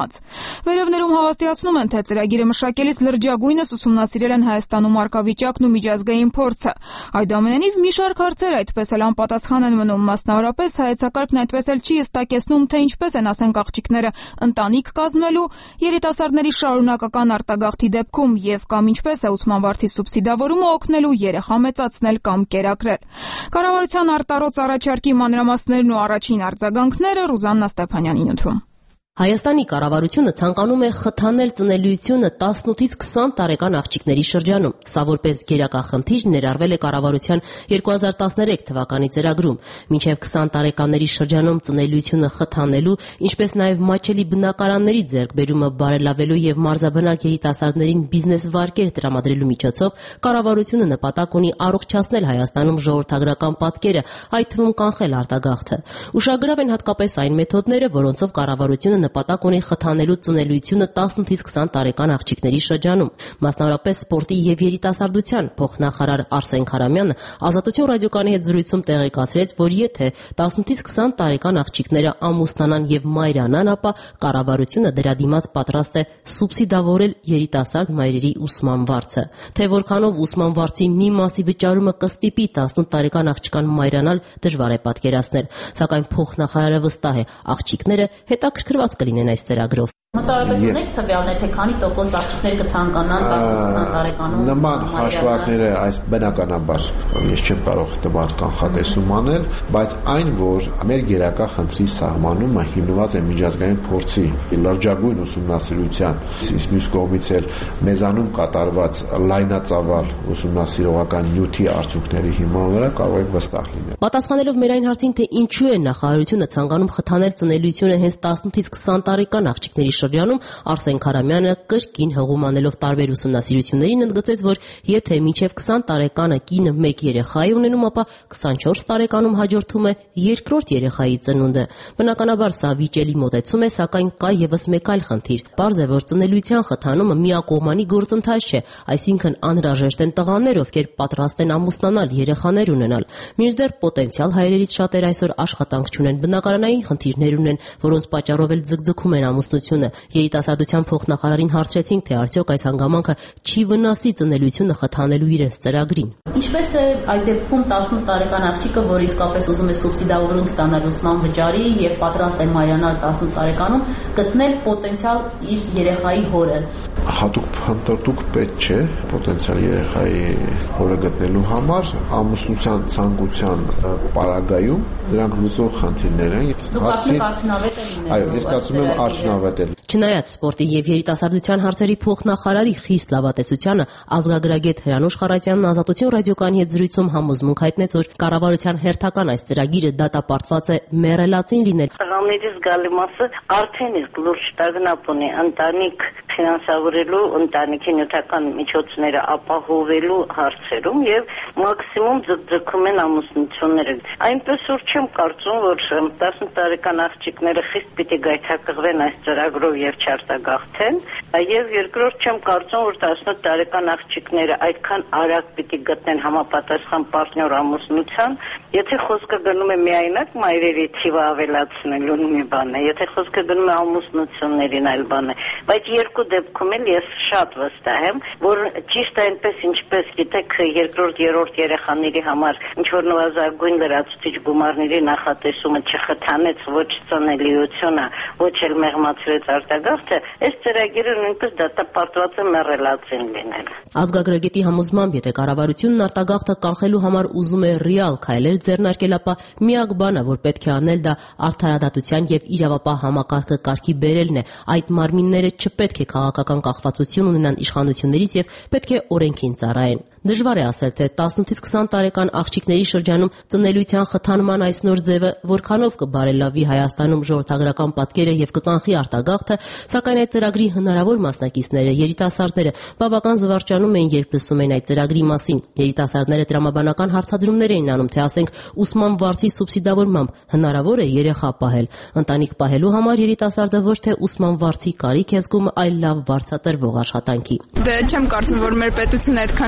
դիմաց։ Վերևներում հավաստիացնում են, թե ծրագիրը մշակելիս լրջագույնս ուսումնասիրել են Հայաստանում արկավիճակն ու միջազգային փորձը։ Այդուամենայնիվ մի շարք հարցեր այդպես էլ անպատասխան են մնում, մասնավորապես հայեցակարգն այդպես էլ չի հստակեցնում, թե ինչպես են, ասենք, աղջիկները ընտանիք կազմելու, երիտասարդների շարունակական արտագաղթի դեպքում եւ կամ ինչպես է ուսման վարձի սուբսիդավորումը օգնելու երեխա մեծացնել կամ կերակրել։ Կառավարության արտառոց առաջարկի մանրամասներն ու առաջին արձագանքները Ռուզաննա Ստեփանյանի նյութում։ Հայաստանի կառավարությունը ցանկանում է խթանել ծնելիությունը տասնութից քսան տարեկան աղջիկների շրջանում։ Սա որպես գերակա խնդիր ներառվել է կառավարության երկու հազար տասներեք թվականի ծրագրում։ Մինչև քսան տարեկանների շրջանում ծնելիությունը խթանելու, ինչպես նաև մատչելի բնակարանների ձեռքբերումը բարելավելու եւ մարզաբնակ երիտասարդներին բիզնես վարկեր տրամադրելու միջոցով կառավարությունը նպատակ ունի առողջացնել Հայաստանում ժողովրդագրական պատկերը, այդ թվում կանխել արտագաղթը։ Ուշագրավ են հատկապես այն մեթոդները, որոնցով կառավարությունը նպատակ ունի խթանելու ծնելիությունը տասնութից քսան տարեկան աղջիկների շրջանում։ Մասնավորապես սպորտի եւ երիտասարդության փոխնախարար Արսեն Քարամյանը Ազատություն ռադիոկայանի հետ զրույցում տեղեկացրեց, որ եթե տասնութից քսան տարեկան աղջիկները ամուսնանան եւ մայրանան, ապա կառավարությունը դրա դիմաց պատրաստ է սուբսիդավորել երիտասարդ մայրերի ուսման վարձը։ Թե որքանով ուսման վարձի մի մասի վճարումը կստիպի տասնութ տարեկան աղջկան մայրանալ, դժվար է պատկերացնել, սակայն փոխնախարարը վստահ է, աղջիկները հետաքրքրված կլինեն այս ծրագրով։ Մոտավորապես ունեք թվյալներ, թե քանի տոկոս աղջիկներ կցանկանան տասնութ տարեկանում։ Նման հաշվարկները այս բնականաբար ես չեմ կարող տվյալ կանխատեսում անել, բայց այն, որ մեր գերակա խնդրի սահմանումը հիմնված է միջազգային փորձի, լրջագույն ուսումնասիրության, իսկ մյուս կողմից էլ մեզանում կատարված լայնածավալ ուսումնասիրողական նյութի արդյունքների հիման վրա կարող եք վստահ լինել։ Պատասխանելով մեր այն հարցին, թե ինչու է նախարարությունը ցանկանում խթանել ծնելիությունը հենց տասնութից քսան տարեկան աղջիկների շրջանում, Արսեն Քարամյանը կրկին հղում անելով տարբեր ուսումնասիրություններին ընդգծեց, որ եթե մինչև քսան տարեկանը կինը մեկ երեխա է ունենում, ապա քսանչորս տարեկանում հաջորդում է երկրորդ երեխայի ծնունդը։ Բնականաբար սա վիճելի մոտեցում է, սակայն կա եւս մեկ այլ խնդիր։ Պարզ է, որ ծնելիության խթանումը միակողմանի գործընթաց չէ, այսինքն անհրաժեշտ են տղաներ, ովքեր պատրաստ են ամուսնանալ, երեխաներ ունենալ։ Մինչդեռ պոտենցիալ հայրերից շատեր այսօր աշխատանք չունեն, բնակարանային խնդիրներ ունեն, որոնց պատճառով էլ ձգձգում են ամուսնությունը։ Երիտասարդության փոխնախարարին հարցրեցինք, թե արդյոք այս հանգամանքը չի վնասի ծնելիությունը խթանելու իրենց ծրագրին։ Ինչպես է այդ դեպքում տասնութ տարեկան աղջիկը, որը իսկապես ուզում է սուբսիդավորում ստանալ ուսման վճարի եւ պատրաստ է մայրանալ տասնութ տարեկանում, գտնել պոտենցիալ իր երեխայի հորը։ Հատուկ փնտրտուք պետք չէ պոտենցիալ երեխայի հորը գտնելու համար, ամուսնության ցանկության պարագայում դրանք լուծող խնդիրներ են։ Դուք արդյոք արդյունավետ եք լինելու։ Այո, ես կարծում եմ արդյունավետ է։ Չնայած սպորտի եւ երիտասարդության հարցերի փոխնախարարի խիստ լավատեսությանը, ազգագրագետ Հրանուշ Խառատյանն Ազատություն ռադիոկայանի հետ զրույցում համոզմունք հայտնեց, որ կառավարության հերթական այս ծրագիրը դատապարտված է մեռելածին լինել։ Տղաների զգալի մասը արդեն իսկ լուրջ տագնապ ունի ընտանիք ֆինանսավորելու, ընտանիքի նյութական միջոցները ապահովելու հարցերում եւ մաքսիմում ձգձգում են ամուսնությունները։ Այնպես որ չեմ կարծում, որ տասնութ տարեկան աղջիկները խիստ պիտի գայթակղվեն այս ծրագրով եւ չարտագաղթեն, եւ երկրորդ չեմ կարծում, որ տասնութ տարեկան աղջիկները այդքան արագ պիտի գտնեն համապատասխան պարտներ ամուսնության, եթե խոսքը գնում է միայնակ մայրերի թիվը ավելացնելու մի բան է, եթե խոսքը գնում է ամուսնություններին այլ բան է, բայց երկու դեպքում էլ ես շատ վստահ եմ, որ ճիշտ այնպես ինչպես գիտեք երկրորդ երրորդ երեխաների համար ինչ որ նվազագույն լրացուցիչ գումարների նախատեսումը չխթանեց ոչ ծնելիությունը, ոչ էլ մեղմացրեց արտագաղթը, այս ծրագիրը նույնպես դատապարտված է մեռելածին լինել։ Ազգագրագետի համոզմամբ, եթե կառավարությունն արտագաղթը կանխելու համար ուզում է ռեալ քայլեր ձեռնարկել, ապա միակ բանը, որ պետք է անել, դա արդարադատության եւ իրավապահ համակարգը կարգի բերելն է։ Այդ մարմինները չպետք է քաղաքական կախվածություն ունենան իշխանություններից եւ պետք է օրենքին ծառայեն։ Դժվար է ասել, թե տասնութից քսան տարեկան աղջիկների շրջանում ծնելիության խթանման այս նոր ձևը որքանով կբարելավի Հայաստանում ժողովրդագրական պատկերը եւ կկանխի արտագաղթը, սակայն այդ ծրագրի հնարավոր մասնակիցները, երիտասարդները բավական զվարճանում էին, երբ լսում էին այդ ծրագրի մասին։ Երիտասարդները տրամաբանական հարցադրումներ էին անում, թե ասենք ուսման վարձի սուբսիդավորմամբ հնարավոր է երեխա պահել։ Ընտանիք պահելու համար երիտասարդը ոչ թե ուսման վարձի կարիք է զգում, այլ լավ վարձատրվող աշխատանքի։ Դե չեմ կարծում, որ մեր պետությունը այդքան սուբսիդ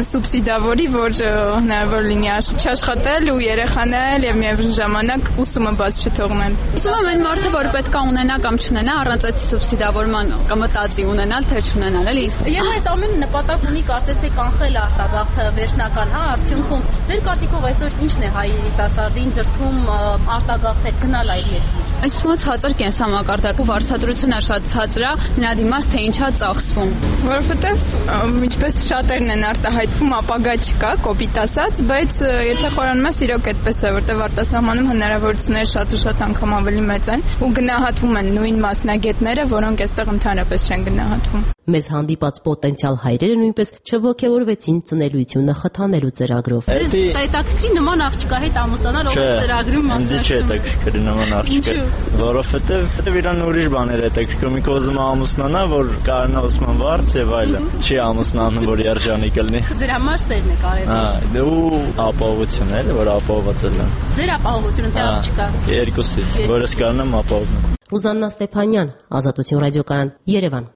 սուբսիդավորի, որ հնարավոր լինի աշխատել ու երեխանել եւ միևնույն ժամանակ ուսումը բաց չթողնել։ Ուսումը այն մարդը, որ պետք է ունենա կամ չունենա, առանց այդ սուբսիդավորման կմտածի ունենալ, թե չունենալ, էլի։ Եվ այս ամենը նպատակ ունի կարծես թե կանխել արտագաղթը վերջնական, հա, արդյունքում։ Ձեր կարծիքով այսօր ինչն է հայ երիտասարդին դրդում արտագաղթել գնալ այլ երկիր։ Այս թվում ցածր կենսամակարդակը վարձատրությունը շատ ցածր է, նրա դիմաց թե ինչա ծախսվում։ Որովհետև ինչպես շատերն են արտահայտվում, ապագա չկա, կոպիտ ասած, բայց եթե խորանում ես, իրոք այդպես է, որտեղ արտասահմանում հնարավորությունները շատ ու շատ անգամ ավելի մեծ են ու գնահատվում են նույն մասնագետները, որոնք այստեղ ընդհանրապես չեն գնահատվում։ Մեզ հանդիպած պոտենցիալ հայրերը նույնպես չողջևորվեցին ծնելիությունը խթանելու ծրագրով։ Ձեզ հետաքրքրի նման աղջկա հետ ամուսանալ ով է ծրագրում ասած։ Ինձ չէ հետաքրքրի նման աղջկա, որովհետև իրան ուրիշ բաներ հետաքրքրում, ինքը ուզում է ամուսնանա, որ կարողանա ուսման վարձ եւ այլն։ Չի ամուսնանում, որ երջանիկ լինի։ Ձեր համար սերն է կարևոր։ Հա, ու ապահովությունն է, որ ապահոված լինի։ Ձեր ապահովությունը թե աղջկա։ Երկուսից, որս կարողանամ ապահովում։ Ուզաննա Ստեփանյան, Ազատություն ռադիոկայան, Երևան։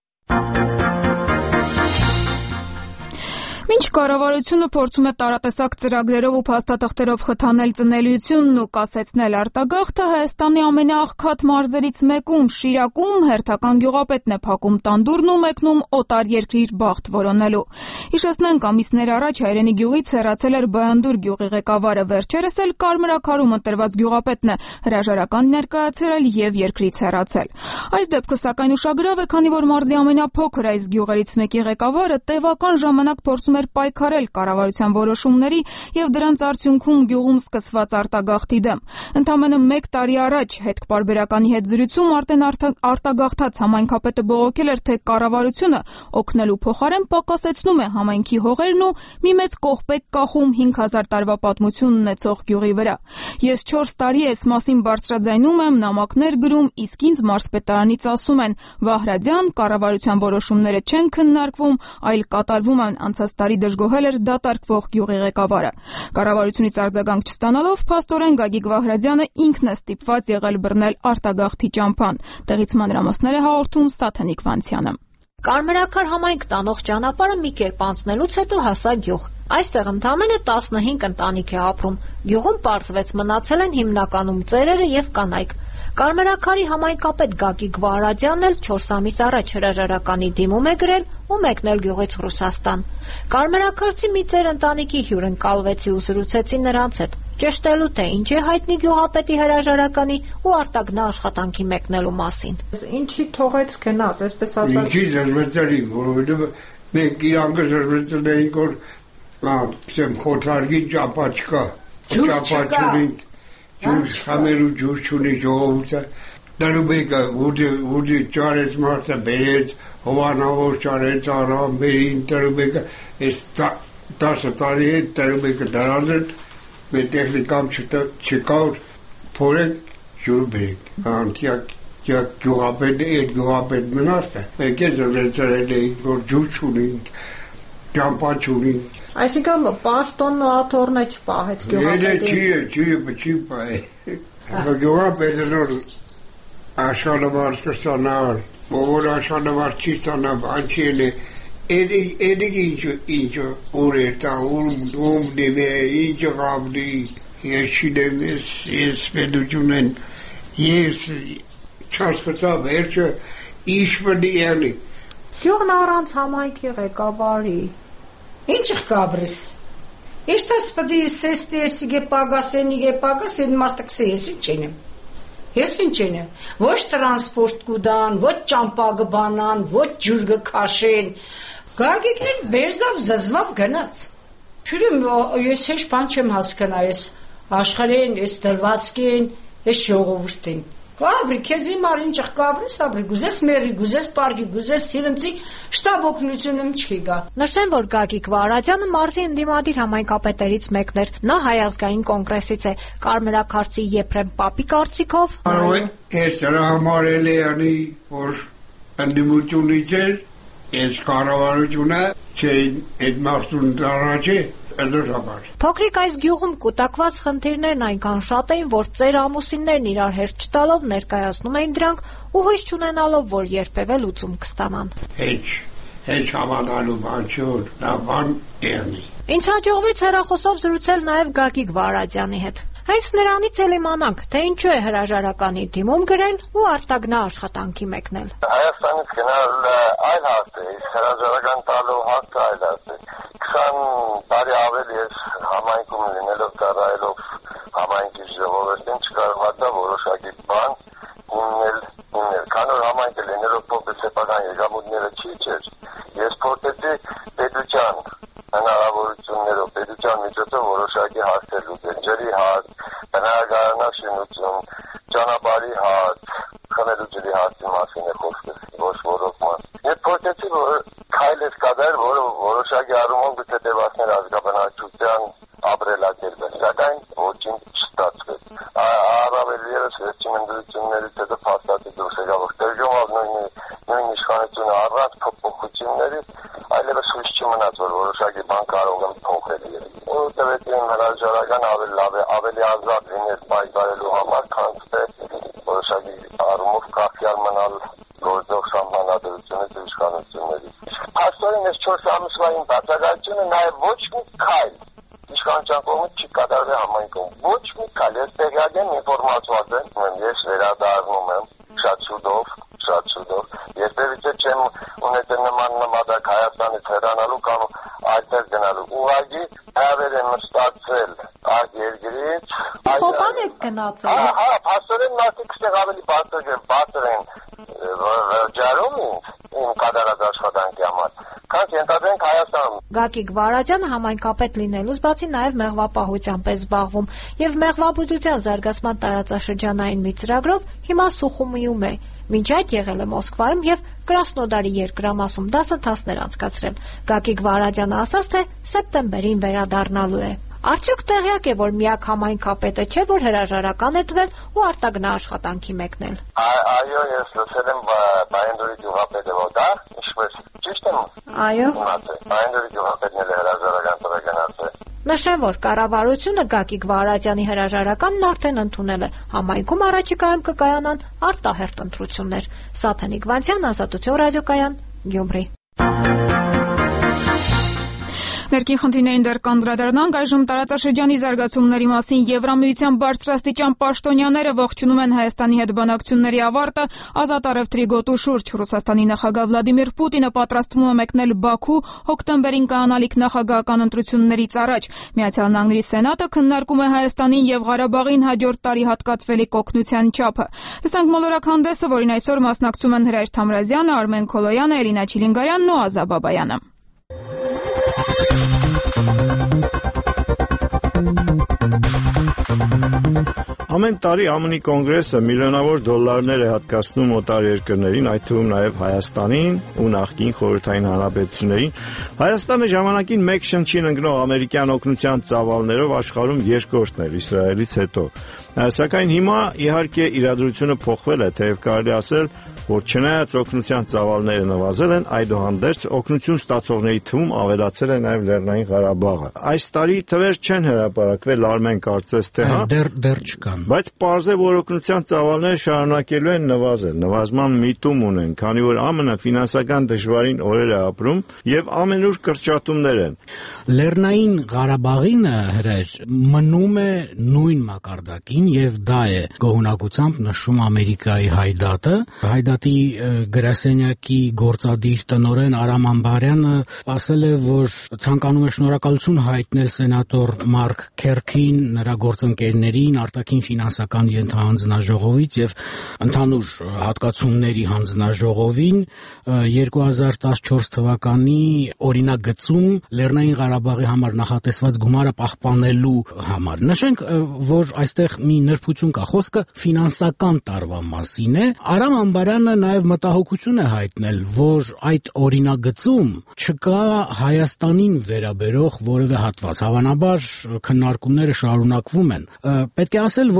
Մինչ կառավարությունը փորձում է տարատեսակ ծրագրերով ու փաստաթղթերով խթանել ծնելիությունն ու կասեցնել արտագաղթը, Հայաստանի ամենաաղքատ մարզերից մեկում Շիրակում հերթական գյուղապետն է փակում տանդուրն ու մեկնում օտար երկիր բախտ որոնելու։ Հիշեցնենք, ամիսներ առաջ Հայրենի գյուղից հեռացել էր Բայանդուր գյուղի ղեկավարը, վերջերս էլ Կարմրաքարում ընտրված գյուղապետն է հրաժարական ներկայացրել եւ երկրից հեռացել։ Այս դեպքը սակայն ուշագրավ է, քանի որ մարզի ամենափոքր այս գյուղերից մեկի ղեկավարը տևական ժամանակ փորձում էր պայքարել կառավարության որոշումների եւ դրանց արդյունքում գյուղում սկսված արտագաղթի դեմ։ Ընդամենը մեկ տարի առաջ հետքպարբերականի հետ զրույցում արդեն արտագաղթած համայնքապետը բողոքել էր, թե կառավարությունը օգնելու փոխարեն պակասեցնում է համայնքի հողերն ու մի մեծ կողպեկ կախում հինգ հազար տարվա պատմություն ունեցող գյուղի վրա։ Ես չորս տարի այս մասին բարձրաձայնում եմ, նամակներ գրում, իսկ ինձ մարզպետարանից ասում են՝ Վահրադյան, կառավարության որոշումները չեն քննարկվում, այլ կատարվում են անցած տարի դժգոհել էր դատարկվող գյուղի ղեկավարը։ Կառավարությունից արձագանք չստանալով, փաստորեն Գագիկ Վահրադյանը ինքն է ստիպված եղել բռնել արտագաղթի ճամփան։ Տեղից մանրամասներ է հաղորդում Սաթենիկ Վանցյանը։ Կարմրաքար համայնք տանող ճանապարհը մի կերպ անցնելուց հետո հասա գյուղ։ Այստեղ ընդամենը տասնհինգ ընտանիք է ապրում։ Գյուղում պարզվեց մնացել են հիմնականում ծերերը եւ կանայք։ Կարմրաքարի համայնքապետ Գագիկ Վահրադյանն էլ չորս ամիս առաջ հրաժարականի դիմում է գրել ու մեկնել գյուղից Ռուսաստան։ Կարմրաքարցի մի ծեր ընտանիքի հյուրընկալվեցի ու զրուցեցի նրանց հետ, ճշտելու թե ինչ է հայտնի գյուղապետի հրաժարականի ու արտագնա աշխատանքի մեկնելու մասին։ Ինչի թողեց գնաց, այսպես ասած։ Ինչի զրվեցրի, որովհետև մենք իրանքը զրվեցել էինք, որ լավ, ասեմ, խոթարգի ճապա չկա, ճապա չունենք։ Ջուր խամելու ջուր չունի ժողովուրդը, դրուբեկը, ուդի ճարեց մարդը բերեց, հովանավոր ճարեց արամ, բերին դրուբեկը, ես տասը տարի հետ դրուբեկը դրած էր, մեր տեխնիկամ չկար, փորեք, ջուր բերեք, անտիակ գյուղապետը, այդ գյուղապետ մնաց է, մեկ է զրվեցրել էինք, որ ջուր չունենք, ճամպա չունենք։ Այսինքն պաշտոնն ու աթոռն է չպահեց գյուղապետին։ Չի, չի, չի պահի։ Գյուղապետը նոր աշխատավարձ կստանալ, որ աշխատավարձ չի ստանալ, անչի էլ է, էդիկ ինչ ուր էր տա, ում դեմ է, ինչ ғավնի, ես չիդեմ, ես պետություն են, ես չասկծա վերջը, ինչ պդի եղնի։ Գյուղն առանց համայնքի ղեկավարի։ Ինչ կաբրես։ Իշտա սպդի սեստի էսիգե պագասենի գե պագասեն մարտակսի ես ինչ ենեմ։ Ես ինչ ենեմ։ Ոչ տրանսպորտ կուդան, ոչ ճամպա գբանան, ոչ ջուր գքաշեն։ Գագիկներ բերզավ զզվավ գնաց։ Չուրեմ ես հեչ բան չեմ հասկանա, ես աշխարհեն, ես դրվածքին, ես ժողովուրդին։ Կաբրի, քեզ իմար ինչ կաբրես, աբրի, գուզես մերի, գուզես պարգի, գուզես սիվնցի, շտաբ օգնությունում չի գա։ Նշեմ, որ Գագիկ Վահրադյանը մարզի ընդդիմադիր համայնքապետերից մեկն էր, նա Հայ ազգային կոնգրեսից է, Կարմրաքարցի Եփրեմ Պապի կարծիքով։ Կարող է, ես դրա համար էլ է անի, որ ընդդիմությունից էր, ես կառավարությունը, չէ այդ մարդուն առաջ է, Փոքրիկ այս գյուղում կուտակված խնդիրներն այնքան շատ էին, որ ծեր ամուսիններն իրար հերթ չտալով ներկայացնում էին դրանք ու հույս չունենալով, որ երբևէ լուծում կստանան։ Հեչ, Հեչ համանալու բան չոր, նա բան եղնի։ Ինձ հաջողվեց հեռախոսով զրուցել նաև Գագիկ Վարադյանի հետ։ Հենց նրանից էլ իմանանք, թե ինչու է հրաժարականի դիմում գրել ու արտագնա աշխատանքի մեկնել։ Հայաստանից գնալ այլ հարց է, հրաժարական տալու հարցը այլ հարց է։ քսան տարի ավել ես համայնքում լինելով ծառայելով համայնքի ժողովրդին չկարողացա որոշակի բան ուննել ունել։ Քան որ համայնքը լինելով փոքր սեփական եկամուտները չի չէր, ես փորձեցի պետության հնարավորություններով պետության միջոցով որոշակի հարցեր լուծել, ջրի հարց, բնակարանաշինություն, ճանապարհի հարց, խմելու ջրի հարցի մասին է խոսքը, ոչ ոռոգման։ Ես փորձեցի քայլեր կատարել, որը որոշակի առումով գուցե դեպասներ ազգաբնակչության ապրելակերպը, սակայն ոչինչ չստացվեց։ Առավել ևս վերջին ընդդիմություններից հետո փաստացի դուրս եկավ, որ տրժողով նույն իշխանությունը առանց փոփոխությունների այլևս հույս չմնաց, որ որոշակի բան կարող են փոխել։ Ու տվեցին հրաժարական ավելի լավ է, ավելի ազատ լինել պայքարելու համար, քան թե որոշակի առումով կախյալ մնալ գործող սահմանադրությունից ու իշխանություններից։ Փաստորեն այս չորս ամսվա իմ բացակայությունը նաև ոչ մի քայլ իշխանության կողմից չի կատարվել համայնքում։ Ոչ մի քայլ, ես տեղյակ եմ, ինֆորմացված եմ, ես վերադառնում եմ շատ շուտով, շատ շուտով։ Երբևիցե չեմ ունեցել նման նամակ Հայաստանից հեռանալու կամ այդտեղ գնալու։ Ուղղակի հավեր եմ ստացել այդ երկրից։ Խոպան եք գնացել։ Հա, հա, փաստորեն մարդիկ ստեղ ավելի բարձր բարձր են ջարում իմ կատարած աշխատանքի համար։ Քան ենթադրենք Հայաստանում։ Գագիկ Վարադյանը համայնքապետ լինելուց բացի նաև մեղվապահությամբ է զբաղվում եւ մեղվաբուծության զարգացման տարածաշրջանային մի ծրագրով հիմա Սուխումիում է։ Մինչ այդ եղել է Մոսկվայում եւ Կրասնոդարի երկրամասում դասընթացներ անցկացրել։ Գագիկ Վարադյանը ասաց, թե սեպտեմբերին վերադառնալու է։ Արդյոք տեղյակ է, որ միակ համայնքապետը չէ, որ հրաժարական է տվել ու արտագնա աշխատանքի մեկնել։ Այո, ես լսել եմ Բայանդուրի գյուղապետը ոդա, ինչպես ճիշտ եմ։ Այո։ Բայանդուրի գյուղապետն էլ հրաժարական տվել գնացել։ Նշեմ, որ կառավարությունը Գագիկ Վարադյանի հրաժարականն արդեն ընդունել է։ Համայնքում առաջիկայում կկայանան արտահերթ ընտրություններ։ Սաթենիկ Վանցյան, Ազատություն ռադիոկայան, Գյումրի։ Ներքին խնդիրներին դեռ կանդրադառնանք, այժմ տարածաշրջանի զարգացումների մասին Եվրամիության բարձրաստիճան պաշտոնյաները ողջունում են Հայաստանի հետ բանակցությունների ավարտը ազատ առևտրի գոտու շուրջ։ Ռուսաստանի նախագահ Վլադիմիր Պուտինը պատրաստվում է մեկնել Բաքու հոկտեմբերին կայանալիք նախագահական ընտրություններից առաջ։ Միացյալ Նահանգների Սենատը քննարկում է Հայաստանին եւ Ղարաբաղին հաջորդ տարի հատկացվելիք օգնության չափը։ Տեսանք մոլորակ հանդեսը, որին այսօր մասնակցում են Հրայր Թամրազյանը, Արմեն Քոլոյանը, Էլինա Չիլինգարյանն ու Ազա Բաբայանը։ Ամեն տարի ԱՄՆ կոնգրեսը միլիոնավոր դոլարներ է հատկացնում օտար երկրներին, այդ թվում նաև Հայաստանին ու նախկին Խորհրդային Հանրապետություններին։ Հայաստանը ժամանակին մեկ շնչին ընկնող ամերիկյան օգնության ծավալներով աշխարհում երկրորդն էր Իսրայելից հետո։ Սակայն հիմա իհարկե իրադրությունը փոխվել է, թեև կարելի ասել, որ չնայած օգնության ծավալները նվազել են, այդուհանդերձ օգնություն ստացողների թվում ավելացել է նաև Լեռնային Ղարաբաղը։ Այս տարի թվեր չեն հրապարակվել, Արմեն կարծես թե հա։ Դեռ դեռ չկան։ Բայց պարզ է, որ օգնության ծավալները շարունակելու են նվազել, նվազման միտում ունեն, քանի որ ԱՄՆ ֆինանսական դժվարին օրեր է ապրում եւ ամենուր կրճատումներ են։ Լեռնային Ղարաբաղին հրեր մնում է նույն մակարդակին եւ դա է գոհունակությամբ նշում Ամերիկայի հայդատը։ Հայդատի գրասենյակի գործադիր տնօրեն Արամ Ամբարյանը ասել է, որ ցանկանում է շնորհակալություն հայտնել սենատոր Մարկ Քերքին, նրա գործընկերներին, արտաքին ֆինանսական ենթահանձնաժողովից եւ ընդհանուր հատկացումների հանձնաժողովին երկու հազար տասնչորս թվականի օրինագծում Լեռնային Ղարաբաղի համար նախատեսված գումարը պահպանելու համար։ Նշենք, որ այստեղ մի նրբություն կա, խոսքը ֆինանսական տարվա մասին է։ Արամ Ամբարյանը նաև մտահոգություն է հայտնել, որ այդ օրինագծում չկա Հայաստանին վերաբերող որևէ հատված։ Հավանաբար քննարկումները շարունակվում են։ Պետք է ասել,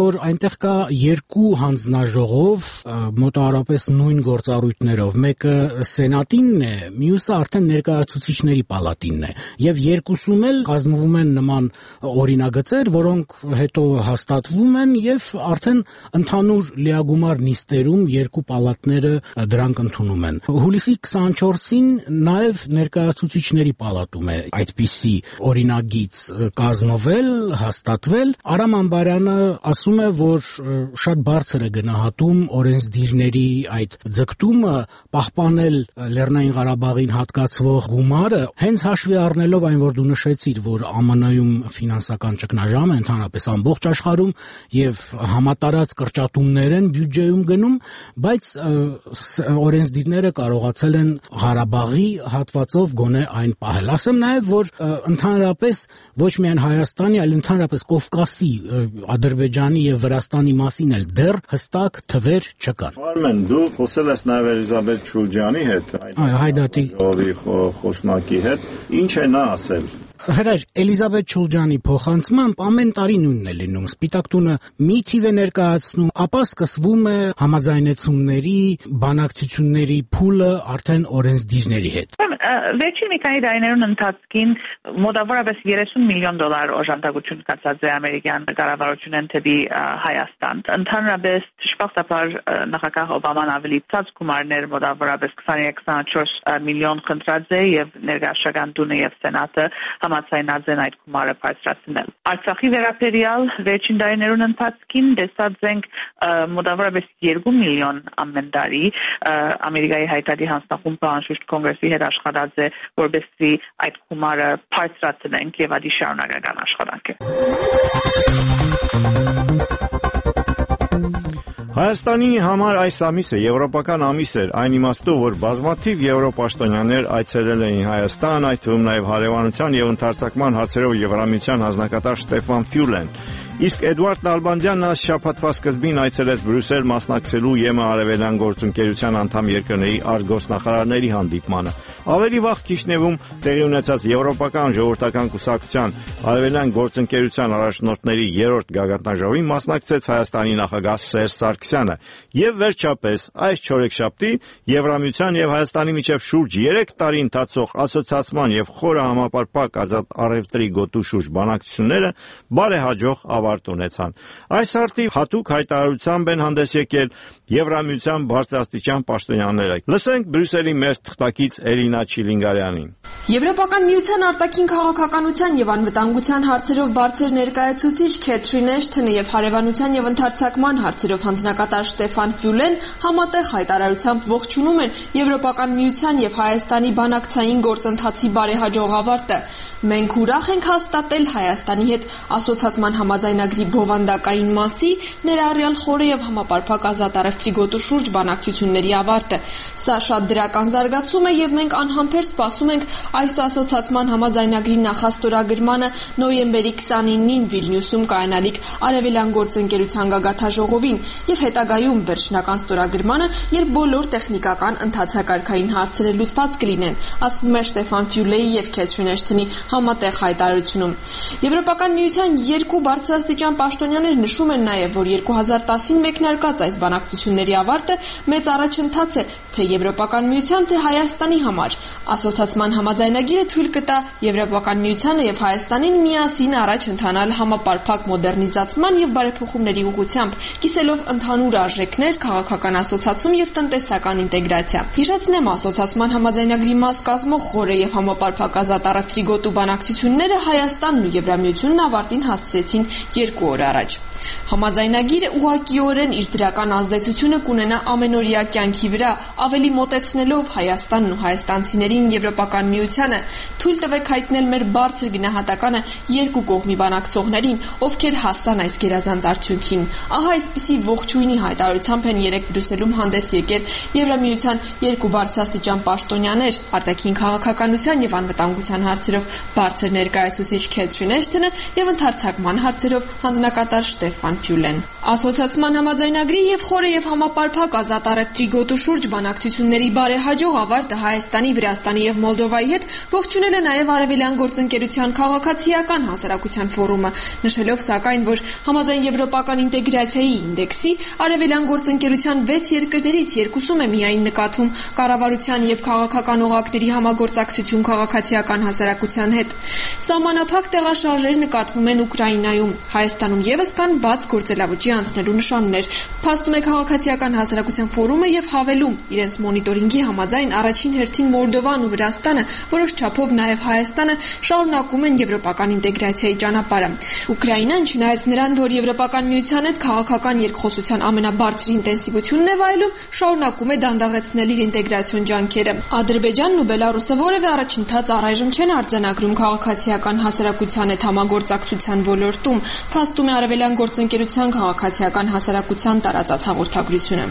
որ այնտեղ կա երկու հանձնաժողով մոտավորապես նույն գործառույթներով, մեկը սենատինն է, մյուսը արդեն ներկայացուցիչների պալատինն է, եւ երկուսում էլ կազմվում են նման օրինագծեր, որոնք հետո հաստատվում են եւ արդեն ընդհանուր լիագումար նիստերում երկու պալատները դրանք ընդունում են։ Հուլիսի քսանչորսին նաեւ ներկայացուցիչների պալատում է այդպիսի օրինագիծ կազմվել, հաստատվել։ Արամ Ամբարյանը ասում է, որ շատ բարձր է գնահատում օրենսդիրների այդ ձգտումը պահպանել Լեռնային Ղարաբաղին հատկացվող գումարը, հենց հաշվի առնելով այն, որ դու նշեցիր, որ ԱՄՆ-ում ֆինանսական ճգնաժամ է ընդհանրապես ամբողջ աշխարհում եւ համատարած կրճատումներ են բյուջեում գնում, բայց օրենսդիրները կարողացել են Ղարաբաղի հատվածով գոնե այն պահել։ Ասեմ նաեւ, որ ընդհանրապես ոչ միայն Հայաստանի, այլ ընդհանրապես Կովկասի, Ադրբեջանի եւ Վրաստանի մասին էլ դեռ հստակ թվեր չկան։ Արմեն, դու խոսել ես նաեւ Էլիզաբեթ Շուրջյանի հետ, Հայդատի խոսնակի հետ, ինչ է նա ասել։ Հրաժ, Էլիզաբեթ Շուրջյանի փոխանցմամբ ամեն տարի նույնն է լինում։ Սպիտակ տունը մի թիվ է ներկայացնում, ապա սկսվում է համաձայնեցումների, բանակցությունների փուլը արդեն օրենսդիրների հետ։ Վերջին մի քանի տարիներուն ընթացքին մոտավորապես երեսուն միլիոն դոլար օժանդակություն կացած է ամերիկյան կառավարությունեն թեպի Հայաստան։ Ընդհանրապես ճշմարտաբար նախագահ Օբաման ավելի ցած գումարներ մոտավորապես քսաներեք քսանչորս միլիոն խնդրած է եւ ներկայացական տունը եւ սենատը համաձայնած են այդ գումարը բարձրացնել։ Արցախի վերաբերյալ վերջին տարիներուն ընթացքին տեսած ենք մոտավորապես երկու միլիոն ամեն տարի Ամերիկայի հայտարարի հանձնախումբը անշուշտ կոնգրեսի հետ աշխատած է, որպեսզի այդ գումարը բարձրացնենք եւ ադի շարունակական աշխատանք է։ Հայաստանի համար այս ամիսը եվրոպական ամիս էր, այն իմաստով, որ բազմաթիվ եվրոպաշտոնյաներ այցելել էին Հայաստան, այդ թվում նաև հարևանության եւ ընդարձակման հարցերով Եվրամիության հանձնակատար Ստեֆան Ֆյուլեն։ Իսկ Էդուարդ Նալբանդյանն այս շաբաթվա սկզբին այցելեց Բրյուսել մասնակցելու ԵՄ Արևելյան գործընկերության անդամ երկրների արտգործնախարարների հանդիպմանը։ Ավելի վաղ Քիշնևում տեղի ունեցած Եվրոպական ժողովրդական կուսակցության Արևելյան գործընկերության առաջնորդների երրորդ գագաթնաժողովին մասնակցեց Հայաստանի նախագահ Սերժ Սարգսյանը։ Եվ վերջապես այս չորեքշաբթի Եվրամիության եւ Հայաստանի միջև շուրջ երեք տարի ընթացող ասոցիացման եւ խորը համապարփակ ազատ առևտրի գոտու շուրջ բանակցությունները բարեհաջող ավարտ ունեցան։ Այս արդի հատուկ հայտարարությամբ են հանդես եկել Եվրամիության բարձրաստիճան պաշտոնյաները։ Լսենք Բրյուսելի մեր թղթակից Էլինա Չիլինգարյանին։ Եվրոպական միության արտաքին քաղաքականության եւ անվտանգության հարցերով բարձր ներկայացուցիչ Քեթրին Էշթոնը եւ հարևանության եւ ընդարձակման հարցերով հանձնակատար Ստեֆան Ֆյուլեն համատեղ հայտարարությամբ ողջունում են Եվրոպական միության եւ Հայաստանի բանակցային գործընթացի բարեհաջող ավարտը։ Մենք ուրախ ենք հաստատել Հայաստանի հետ ասոցիացման համաձայնագրի բովանդակային մասի, ներառյալ խորը եւ համապարփակ ազատ առևտրի գոտու շուրջ բանակցությունների ավարտը։ Սա շատ դրական զարգացում է եւ մենք անհամբեր սպասում ենք այս ասոցիացման համաձայնագրի նախաստորագրմանը նոյեմբերի քսանինին Վիլնյուսում կայանալիք Արևելյան գործընկերության գագաթնաժողովին եւ հետագայում վերջնական ստորագրմանը, երբ բոլոր տեխնիկական ընթացակարգային հարցերը լուծված կլինեն, ասվում է Ստեֆան Ֆյուլեի եւ Քեթրին Էշթոնի համատեղ հայտարարությունում։ Եվրոպական միության երկու բարձրաստիճան պաշտոնյաներ նշում են նաեւ, որ երկու հազար տասին մեկնարկած այս բանակցությունների ավարտը մեծ առաջընթաց է թե Եվրոպական միության, թե Հայաստանի համար։ Ասոցիացման համաձայնագիրը թույլ կտա Եվրոպական միությանը եւ Հայաստանին միասին առաջ ընթանալ համապարփակ մոդեռնիզացման եւ բարեփոխումների ուղղությամբ, կիսելով ընդհանուր արժեքներ, քաղաքական ասոցիացում եւ տնտեսական ինտեգրացիա։ Հիշեցնեմ, ասոցիացման համաձայնագրի մաս կազմող խորը եւ համապարփակ ազատ առևտրի գոտու բանակցությունները Հայաստանն ու Եվրամիությունն ավարտին հասցրեցին երկու օր առաջ։ Համաձայնագիրը ուղղակիորեն իր դրական ազդեցությունը կունենա ամենօրյա կյանքի վրա, ավելի մոտեցնելով Հայաստանն ու հայաստանցիներին Եվրոպական միությանը, թույլ տվեք հայտնել մեր բարձր գնահատականը երկու կողմի բանակցողներին, ովքեր հասան այս գերազանց արդյունքին։ Ահա այսպիսի ողջույնի հայտարարությամբ են երեկ Բրյուսելում հանդես եկել Եվրամիության երկու բարձրաստիճան պաշտոնյաներ, արտաքին քաղաքականության եւ անվտանգության հարցերով բարձր ներկայացուցիչ Քեթրին Էշթոնը եւ ընդարձակման հարցերով հանձնակատար Ստեֆան Ֆյուլեն։ Ասոցիացիան համաձայնագրի եւ խորը եւ համապարփակ ազատ առևտրի գոտու շուրջ բանակցությունների բարեհաջող ավարտը Հայաստանի, Վրաստանի եւ Մոլդովայի հետ ողջունել է նաեւ Արևելյան գործընկերության քաղաքացիական հասարակության ֆորումը, նշելով սակայն, որ համաձայն եվրոպական ինտեգրացիայի ինդեքսի Արևելյան գործընկերության վեց երկրներից երկուսում է միայն նկատվում կառավարության եւ քաղաքական օղակների համագործակցություն քաղաքացիական հասարակության հետ։ Սահմանափակ տեղաշարժեր նկատվում են Ուկրաինայում, Հայաստանում եւս կան բաց գործելավճի անցնելու նշաններ։ Փաստում է քաղաքացիական հասարակության ֆորումը եւ հավելում իրենց մոնիտորինգի համաձայն առաջին հերթին Մոլդովան ու Վրաստանը, որոշ չափով նաեւ Հայաստանը շարունակում են եվրոպական ինտեգրացիայի ճանապարհը։ Ուկրաինան, չնայած նրան, որ եվրոպական միության հետ քաղաքական երկխոսության ամենաբարձր ինտենսիվությունն է վայելում, շարունակում է դանդաղեցնել իր ինտեգրացիոն ջանքերը։ Ադրբեջանն ու Բելարուսը որևէ առաջընթաց առայժմ չեն արձանագրում քաղաքացիական հասարակության հետ համագործակցության ոլորտում, փաստում է Արևելյան գործընկերության քաղաքացիական հասարակության տարածած հաղորդագրությունը։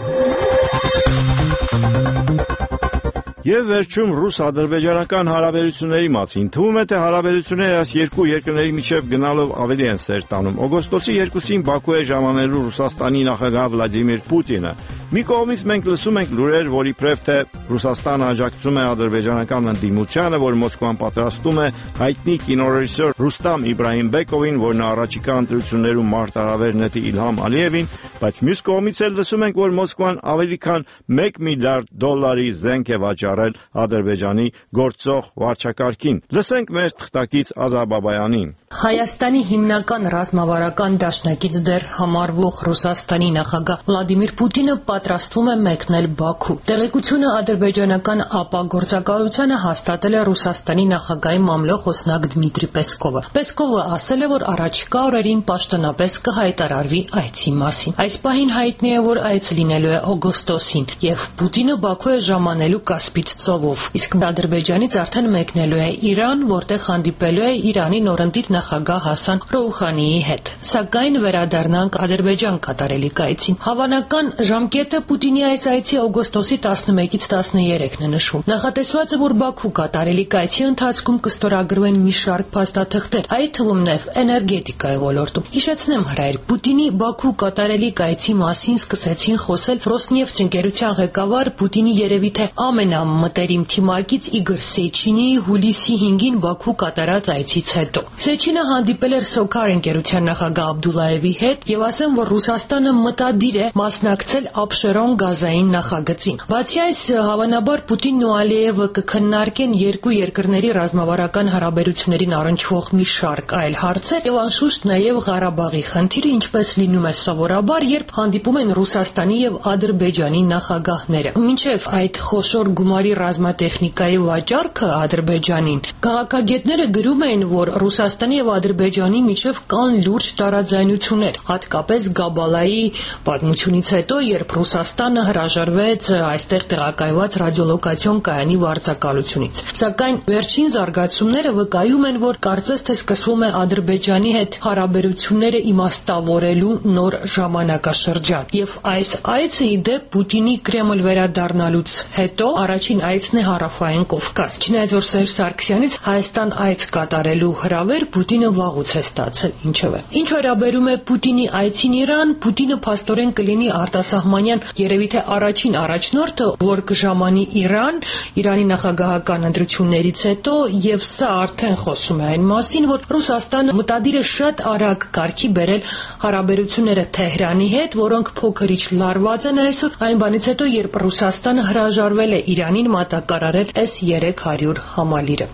Եվ վերջում ռուս-ադրբեջանական հարաբերությունների մասին թվում է, թե հարաբերությունները այս երկու երկրների միջև գնալով ավելի են սեր տանում։ Օգոստոսի երկուսին Բաքու է ժամանելու Ռուսաստանի նախագահ Վլադիմիր Պուտինը։ Մի կողմից մենք լսում ենք լուրեր, որ իբրև թե Ռուսաստանը աջակցում է ադրբեջանական ընդդիմությանը, որ Մոսկվան պատրաստում է հայտնի կինոռեժիսոր Ռուստամ Իբրահիմբեկովին, որն առաջիկա ընտրություններում մարտահրավեր նետի Իլհամ Ալիևին, բայց մյուս կողմից էլ լսում ենք, որ Մոսկվան ավելի քան մեկ միլիարդ դոլարի զենք է վաճառել Ադրբեջանի գործող վարչակարգին։ Լսենք մեր թղթակից Ազա Բաբայանին։ Հայաստանի հիմնական ռազմավարական դաշնակից դեռ համարվող Ռուսաստանի նախագահ Վլադիմիր Պուտինը պատրաստվում է մեկնել Բաքու։ Տեղեկությունը ադրբեջանական ԱՊԱ գործակալությանը հաստատել է Ռուսաստանի նախագահի մամլոխոսնակ Դմիտրի Պեսկովը։ Պեսկովը ասել է, որ առաջիկա օրերին պաշտոնապես կհայտարարվի այցի մասին։ Այս պահին հայտնի է, որ այցը լինելու է օգոստոսին, եւ Պուտինը Բաքու է ժամանելու Կասպից ծովով, իսկ Ադրբեջանից արդեն մեկնելու է Իրան, որտեղ հանդիպելու է Իրանի նորընտիր նախագահ Հասան Ռոուխանիի հետ։ Սակայն վերադառնանք Ադրբեջան կատարելիք այցին։ Հավանական ժամկետը Պուտինի այս այցի օգոստոսի տասնմեկից տասներեքն է նշում։ Նախատեսված է, որ Բաքու կատարելիք այցի ընթացքում կստորագրվեն մի շարք փաստաթղթեր, այդ թվում նաև էներգետիկայի ոլորտում։ Հիշեցնեմ հրայր, Պուտինի Բաքու կատարելիք այցի մասին սկսեցին խոսել Ռոսնեֆթ ընկերության ղեկավար Պուտինի երևի թե ամենամտերիմ թիմակից Իգոր Սեչինիի հուլիսի հինգին Բաքու կատարած այցից հետո։ Սեչինը հանդիպել էր Սոքար ընկերության նախագահ Աբդուլլայևի հետ եւ ասեմ, որ Ռուսաստանը մտադիր է մասնակցել Աբշերոն գազային նախագծին։ Բացի այս, հավանաբար Պուտինն ու Ալիևը կքննարկեն երկու երկրների ռազմավարական հարաբերություններին առնչվող մի շարք այլ հարցեր եւ անշուշտ նաեւ Ղարաբաղի խնդիրը, ինչպես լինում է սովորաբար, երբ հանդիպում են Ռուսաստանի եւ Ադրբեջանի նախագահները։ Մինչեւ այդ խոշոր գումարի ռազմատեխնիկայի վաճառքը Ադրբեջանին, քաղաքագետները գրում էին, որ Ռուսաստանի եւ Ադրբեջանի միջև կան լուրջ տարաձայնություններ, հատկապես Գաբալայի պատմությունից հետո, երբ Ռուսաստանը հրաժարվեց այստեղ տեղակայված ռադիոլոկացիոն կայանի վարձակալությունից։ Սակայն վերջին զարգացումները վկայում են, որ կարծես թե սկսվում է Ադրբեջանի հետ հարաբերությունները իմաստավորելու նոր ժամանակաշրջան։ Եվ այս այցը ի դեպ Պուտինի Կրեմլ վերադառնալուց հետո առաջին այցն է Հարավային Կովկաս։ Չնայած որ Սերժ Սարգսյանից Հայաստան այց կատարելու հրավեր Պուտինը վաղուց է ստացել, ինչով է։ Ինչ վերաբերում է Պուտինի այցին Իրան, Պուտինը փաստորեն կլինի արտասահմանյան երևի թե առաջին առաջնորդը, որ կժամանի Իրան, Իրանի նախագահական ընտրություններից հետո, եւ սա արդեն խոսում է այն մասին, որ Ռուսաստանը մտադիր է շատ արագ կարգի բերել հարաբերությունները Թեհրանի հետ, որոնք փոքրիչ լարված են այսօր, այն բանից հետո, երբ Ռուսաստանը հրաժարվել է Իրանին մատակարարել էս երեք հարյուր համալիրը։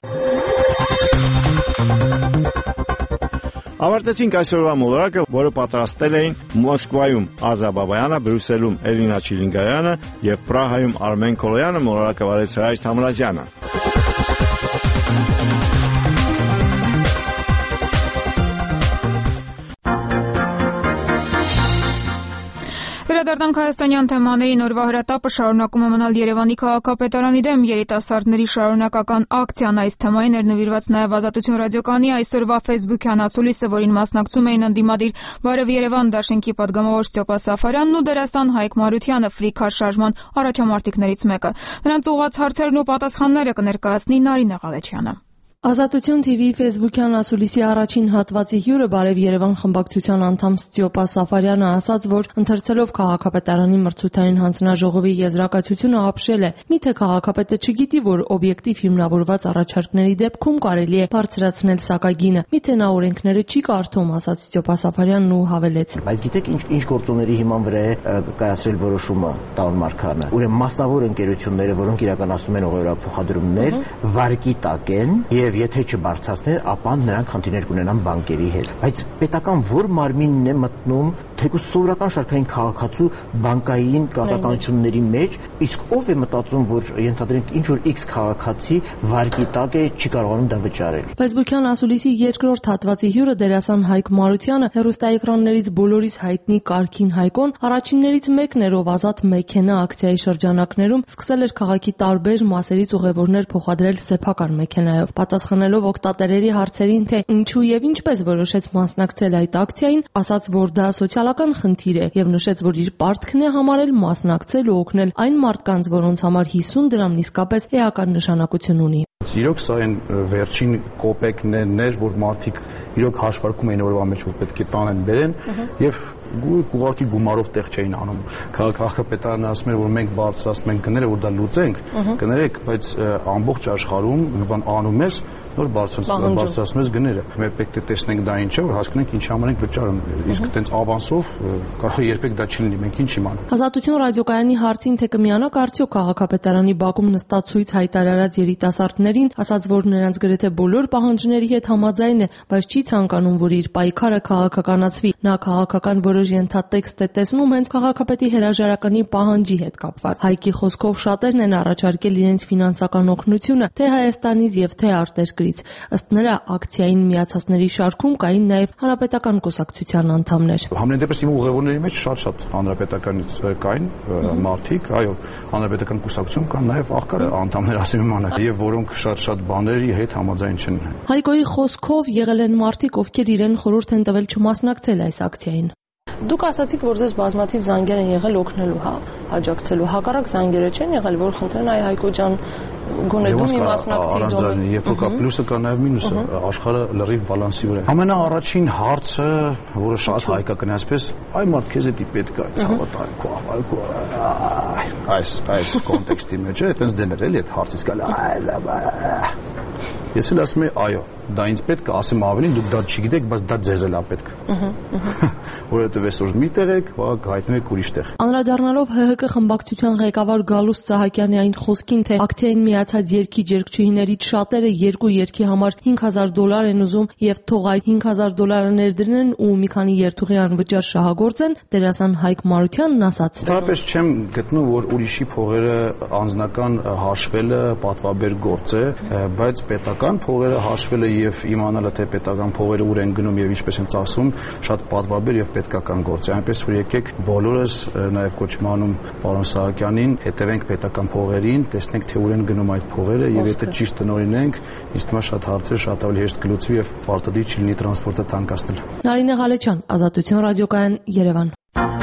Ավարտեցինք այսօրվա մոլորակը, որը պատրաստել էին Մոսկվայում Ազա Բաբայանը, Բրյուսելում Էլինա Չիլինգարյանը եւ Պրահայում Արմեն Կոլոյանը, մոլորակը վարեց Հրայր Թամրազյանը։ Վերադառնանք հայաստանյան թեմաներին, օրվա հրատապը շարունակում է մնալ Երևանի քաղաքապետարանի դեմ երիտասարդների շարունակական ակցիան։ Այս թեմային էր նվիրված նաև Ազատություն ռադիոկայանի այսօրվա ֆեյսբուքյան ասուլիսը, որին մասնակցում էին ընդդիմադիր Բարև Երևան դաշինքի պատգամավոր Ստյոպա Սաֆարյանն ու դերասան Հայկ Մարությանը, ֆրիկար շարժման առաջամարտիկներից մեկը։ Նրանց ուղղված հարցերն ու պատասխանները կներկայացնի Նարինե Ղալեչյանը։ Ազատություն թի վի Facebook-յան ասուլիսի առաջին հատվածի հյուրը Բարև Երևան խմբակցության անդամ Ստյոպա Սաֆարյանը ասաց, որ ընթերցելով քաղաքապետարանի մրցութային հանձնաժողովի եզրակացությունը ապշել է։ Միթե քաղաքապետը չգիտի, որ օբյեկտիվ հիմնավորված առաջարկների դեպքում կարելի է բարձրացնել սակագինը։ Միթե նա օրենքները չի կարդում, ասաց Ստյոպա Սաֆարյանն ու հավելեց. Բայց գիտեք ինչ ինչ գործոնների հիման վրա է կայացրել որոշումը Տարոն Մարգարյանը։ Ուրեմն մասնավոր ընկերությունները, որոնք իրականացնում են օղերով փոխադրումներ, վարկի տակ են եւ եթե չբարձրացներ, ապա նրանք խնդիրներ կունենան բանկերի հետ։ Բայց պետական որ մարմինն է մտնում թեկուզ սովորական շարքային քաղաքացու բանկային կառավարությունների մեջ, իսկ ով է մտածում, որ ենթադրենք ինչ որ X քաղաքացի վարկի տակ է, չի կարողանում դա վճարել։ Facebook-յան ասուլիսի երկրորդ հատվածի հյուրը դերասան Հայկ Մարությանը հեռուստաէկրաններից բոլորիս հայտնի Կարքին Հայկոն առաջիններից մեկն էր, ով ազատ մեքենա ակցիայի շրջանակներում սկսել էր քաղաքի տարբեր մասերից ուղևորներ փոխադրել սեփական մեքենայով։ Պատասխանելով օգտատերերի հարցերին, թե ինչու եւ ինչպես որոշեց մասնակցել այդ ակցիային, ասաց, որ դա սոցիալական խնդիր է եւ նշեց, որ իր պարտքն է համարել մասնակցել ու օգնել այն մարդկանց, որոնց համար հիսուն դրամ իսկապես էական նշանակություն ունի։ Իրոք սա այն վերջին կոպեկներն էր, որ մարդիկ իրոք հաշվարկում էին օրվա մեջ, որ պետք է տանեն բերեն եւ ուղղակի գումարով տեղ չէին անում։ Քաղաքապետարանը ասում էր, որ մենք բարձրացնում ենք գները, որ դա լուծենք, կներեք, բայց ամբողջ աշխարհում բան անում ես, նոր բարձրացնում ես գները։ Մենք պետք է տեսնենք դա ինչ է, որ հասկանանք ինչ համար ենք վճարում։ Իսկ այտենց ավանսով կարող է երբեք դա չի լինի, մենք ինչ իմանանք։ Ազատություն ռադիոկայանի հարցին, թե կմիանաք արդյոք քաղաքապետարանի բակում նստածույց հայտարարած երիտասարդներին, ասաց, որ նրանց գրեթե բոլոր պահանջների հետ համաձայն է, բայց չի ցանկանում, որ իր պայքարը քաղաքականացվի։ Նա քաղաքական որոշ ենթատեքստ է տեսնում հենց քաղաքապետի հրաժարականի պահանջի հետ կապված։ Հայկի խոսքով շատերն են առաջարկել իրենց ֆինանսական օգնությունը թե Հայաստանից եւ թե արտերկրից։ Ըստ նրա, ակցիային միացածների շարքում կային նաեւ հանրապետական կուսակցության անդամներ։ Համենայն դեպս իմ ուղևորների մեջ շատ-շատ հանրապետականից կային մարդիկ, այո, հանրապետական կուսակցություն կան նաեւ աղքար անդամներ, ասեմ իմանա, եւ որոնք շատ-շատ բաների հետ համաձայն չեն։ Հայկոյի խոսքով եղել են մարդիկ, ովքեր իրեն խորհուրդ են տվել չմասնակցել այս ակցիային։ Դուք ասացիք, որ ձեզ բազմաթիվ զանգեր են եղել օգնելու, հա, աջակցելու։ Հակառակ զանգերը չեն եղել, որ խնդրեն այ Հայկո ջան, գոնե դու մի մասնակցի դոմի։ Երբ որ կա պլյուսը, կա նաև մինուսը, աշխարհը լրիվ բալանսի վրա է։ Ամենաառաջին հարցը, որը շատ հայկական է, այսպես, այ մարդ քեզ էդի պետք է, ցավատային քո ավալքո։ Այս այս կոնտեքստի մեջ է, այտենց դեն էլի այդ հարցից գալ։ Ես էլ ասում եմ, այո, դա ինձ պետք է, ասեմ ավելին, դուք դա չգիտեք, բայց դա ձեզ էլ է պետք։ Որովհետև այսօր միտեղ եք, վաղ հայտնվեք ուրիշ տեղ։ Անդրադառնալով Հ Հ Կ խմբակցության ղեկավար Գալուստ Սահակյանի այն խոսքին, թե ակցիային միացած երգիչ-երգչուհիներից շատերը երկու երգի համար հինգ հազար դոլար են ուզում եւ թող այդ հինգ հազար դոլարը ներդրեն ու մի քանի երթուղի անվճար շահագործեն, դերասան Հայկ Մարությանն ասաց. Դրապես չեմ գտնում, որ ուրիշի փողերը անձնական հաշվելը պատվաբեր գործ է, բայց պետական փողերը հաշվելը եւ իմանալը թե պետական փողերը ուր են գնում եւ ինչպես են ծախսում, շատ պատվաբեր եւ պետքական գործ է։ Այնպես որ եկեք բոլորս նաեւ կոչմանում պարոն Սահակյանին, հետևենք պետական փողերին, տեսնենք թե ուր են գնում այդ փողերը եւ եթե ճիշտ տնօրինենք, ինձ թվում է շատ հարցեր շատ ավելի հեշտ կլուծվի եւ պարտադիր չի լինի տրանսպորտը թանկացնել։ Նարինե Ղալեչյան, Ազատություն ռադիոկայան, Երևան։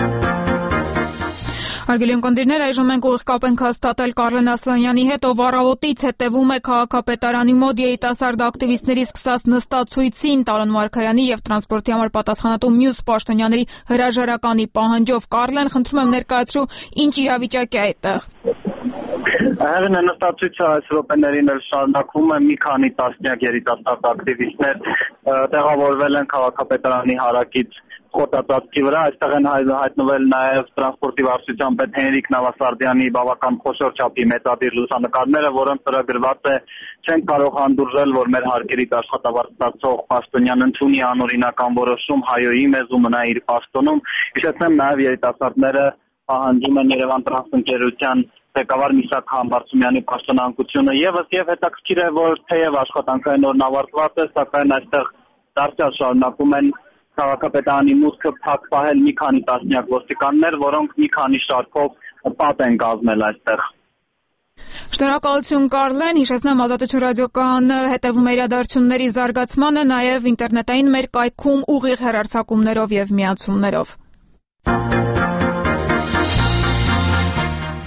Հարգելի ունկնդիրներ, այժմ մենք ուղիղ կապ ենք հաստատել Կարլեն Ասլանյանի հետ, ով առավոտից հետևում է քաղաքապետարանի մոտ երիտասարդ ակտիվիստների սկսած նստածույցին Տարոն Մարգարյանի եւ տրանսպորտի համար պատասխանատու մյուս պաշտոնյաների հրաժարականի պահանջով։ Կարլեն, խնդրում եմ ներկայացրու, ինչ իրավիճակ է այդտեղ։ Այժմ նստածույցը այս րոպեներին էլ շարունակվում է, մի քանի տասնյակ երիտասարդ ակտիվիստներ տեղավորվել են քաղաքապետարանի հարակից Կոտածածկի վրա, այստեղ են հայտնվել նաև տրանսպորտի վարչության պետ Հենրիկ Նավասարդյանի բավական խոշոր չափի մեծադիր լուսանկարները, որոնց վրա գրված է չենք կարող հանդուրժել, որ մեր հարկերից աշխատավարձ ստացող պաշտոնյան ընդունի անօրինական որոշում, հայոյի մեզ ու մնա իր պաշտոնում։ Հիշեցնեմ նաև երիտասարդները պահանջում են Երևան տրանս ընկերության ղեկավար Միսակ Համբարձումյանի պաշտոնանկությունը եւս եւ հետաքրքիր է, որ թեև աշխատանքային օրն ավարտված է, սակայն այստեղ դարձյալ շարունակում են քաղաքապետարանի մուտքը փակ պահել մի քանի տասնյակ ոստիկաններ, որոնք մի քանի շարքով պատ են կազմել այստեղ։ Շնորհակալություն Կարլեն, հիշեցնեմ Ազատություն ռադիոկայանը հետևում է իրադարձությունների զարգացմանը, նաև ինտերնետային մեր կայքում ուղիղ հեռարձակումներով եւ միացումներով։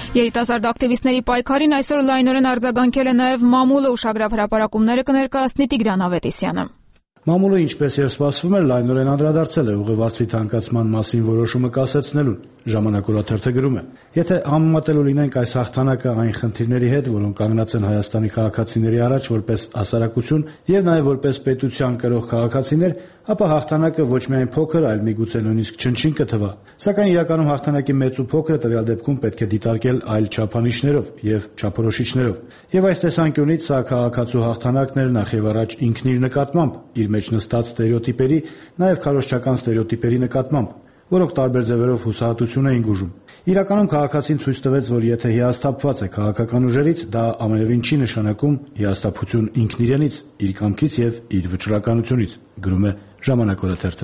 Երիտասարդ ակտիվիստների պայքարին այսօր լայնորեն արձագանքել է նաև մամուլը, ուշագրավ հրապարակումները կներկայացնի Տիգրան Ավետիսյանը։ Մամուլը, ինչպես եւ սպասվում էր, լայնորեն անդրադարձել է ուղևորցի թանկացման մասին որոշումը կասեցնելուն։ Ժամանակ օրաթերթը գրում է. Եթե համեմատելու լինենք այս հաղթանակը այն խնդիրների հետ, որոնք կանգնած են Հայաստանի քաղաքացիների առաջ որպես հասարակություն եւ նաեւ որպես պետության կրող քաղաքացիներ, ապա հաղթանակը ոչ միայն փոքր, այլ միգուցե նույնիսկ չնչին կթվա։ Սակայն իրականում հաղթանակի մեծ ու փոքրը տվյալ դեպքում պետք է դիտարկել այլ չափանիշներով եւ չափորոշիչներով։ Եվ այս տեսանկյունից սա քաղաքացու հաղթանակն էր նախ եւ առաջ ինքն իր նկատմամբ, իր մեջ նստած ստերեոտիպերի, նաեւ քարոզչական ստերեոտիպերի նկատմամբ, որոնք տարբեր ձևերով հուսահատություն էին գուժում։ Իրականում քաղաքացին ցույց տվեց, որ եթե հիասթափված է քաղաքական ուժերից, դա ամենևին չի նշանակում հիասթափություն ինքն իրենից, իր կամքից եւ իր վճռականությունից, գրում է Ժամանակ օրաթերթը։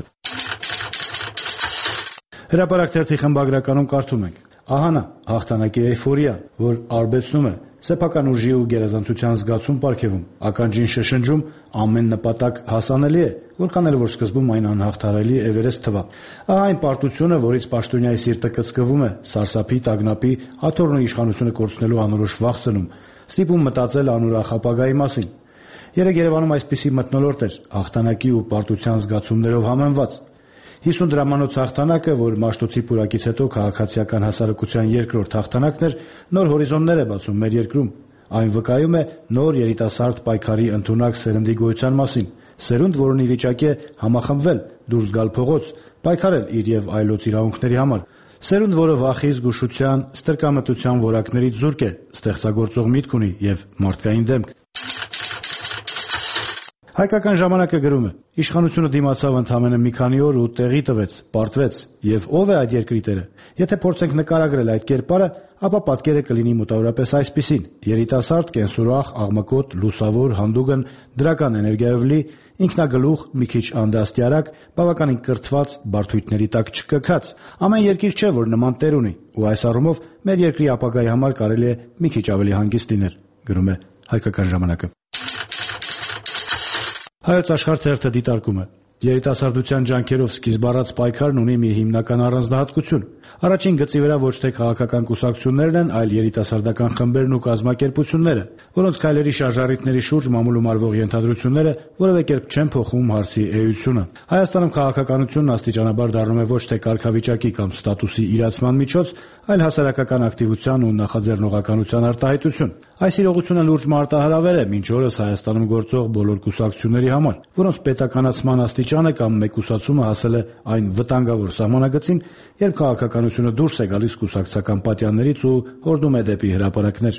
Հրապարակ թերթի խմբագրականում կարդում ենք. Ահա նա, հաղթանակի էյֆորիան, որ արբեցնում է, սեփական ուժի ու գերազանցության զգացում պարգևում, ականջին շշնջում, ամեն նպատակ հասանելի է, որքան էլ որ սկզբում այն անհաղթարելի Էվերեստ թվա։ Ահա այն պարտությունը, որից պաշտոնյայի սիրտը կծկվում է, սարսափի, տագնապի, աթոռն ու իշխանությունը կորցնելու անորոշ վախ ծնում, ստիպում մտածել անուրախ ապագայի մասին։ Երեք Երևանում այսպիսի մթնոլորտ էր, հաղթանակի ու պարտության զգացումներով համեմված։ հիսուն դրամանոց հաղթանակը, որ Մաշտոցի պուրակից հետո քաղաքացիական հասարակության երկրորդ հաղթանակն էր, նոր հորիզոններ է բացում մեր երկրում։ Այն վկայում է նոր երիտասարդ պայքարի ընդունակ սերնդի գոյության մասին, սերունդ, որն ի վիճակի է համախմբվել, դուրս գալ փողոց, պայքարել իր եւ այլոց իրավունքների համար։ Սերունդ, որը վախի, զգուշության, ստրկամտության որակներից զուրկ է, ստեղծագործող միտք ունի եւ մարդկային դեմք։ Հայկական ժամանակը գրում է. Իշխանությունը դիմացավ ընդամենը մի քանի օր ու տեղի տվեց, պարտվեց, եւ ով է այդ երկրի տերը։ Եթե փորձենք նկարագրել այդ կերպարը, ապա պատկերը կլինի մոտավորապես այսպիսին. երիտասարդ, կենսուրախ, աղմկոտ, լուսավոր, հանդուգն, դրական էներգիայով լի, ինքնագլուխ, մի քիչ անդաստիարակ, բավականին կրթված, բարդույթների տակ չկքած։ Ամեն երկիր չէ, որ նման տեր ունի, ու այս առումով մեր երկրի ապագայի համար կարելի է մի քիչ ավելի հանգիստ լինել, գրում է Հայկական ժամանակը։ Հայոց աշխարհ թերթը դիտարկում է. Երիտասարդության ջանքերով սկիզբ առած պայքարն ունի մի հիմնական առանձնահատկություն։ Առաջին գծի վրա ոչ թե քաղաքական կուսակցություններն են, այլ երիտասարդական խմբերն ու կազմակերպությունները, որոնց քայլերի շարժառիթների շուրջ մամուլում արվող ենթադրությունները որևէ կերպ չեն փոխում հարցի էությունը։ Հայաստանում քաղաքականությունն աստիճանաբար դառնում է ոչ թե կարգավիճակի կամ ստատուսի իրացման միջոց, այլ հասարակական ակտիվության ու նախաձեռնողականության արտահայտություն։ Այս իրողությունը լուրջ մարտահրավեր է մինչ օրս Հայաստանում գործող բոլոր կուսակցությունների համար, որոնց պետականացման աստիճանը կամ մեկուսացումը հասել է այն վտանգավոր սահմանագծին, երբ քաղաքականությունը դուրս է գալիս կուսակցական պատյաններից ու հորդում է դեպի հրապարակներ։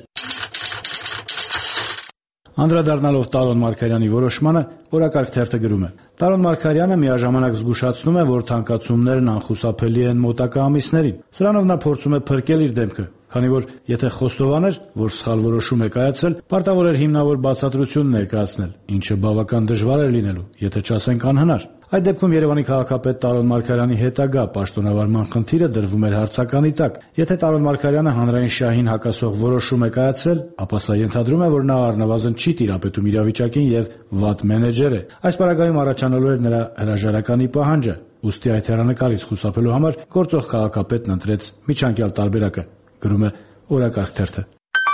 Անդրադառնալով Տարոն Մարգարյանի որոշմանը, Օրակարգ թերթը գրում է. Տարոն Մարգարյանը միաժամանակ զգուշացնում է, որ թանկացումներն անխուսափելի են մոտակա ամիսներին։ Սրանով նա փորձում է փրկել իր դեմքը, քանի որ եթե խոստովաներ, որ սխալ որոշում է կայացրել, պարտավոր էր հիմնավոր բացատրություն ներկայացնել, ինչը բավական դժվար էր լինելու, եթե չասենք անհնար։ Այդ դեպքում Երևանի քաղաքապետ Տարոն Մարգարյանի հետագա պաշտոնավարման խնդիրը դրվում էր հարցականի տակ։ Եթե Տարոն Մարգարյանը հանրային շահին հակասող որոշում է կայացրել, ապա սա ենթադրում է, որ նա առնվազն չի տիրապետում իրավիճակին եւ վատ մենեջեր է։ Այս պարագայում առաջանալու էր նրա հրաժարականի պահանջը, ուստի այդ հեռանկարից խուսափելու համար գործող քաղաքապետն ընտրեց միջանկյալ տարբերակը, գրում է Օրակարգ թերթը։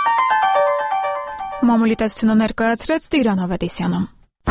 Մամուլի տեսությունը ներկայացրեց Տիգրան Ավետիսյանը։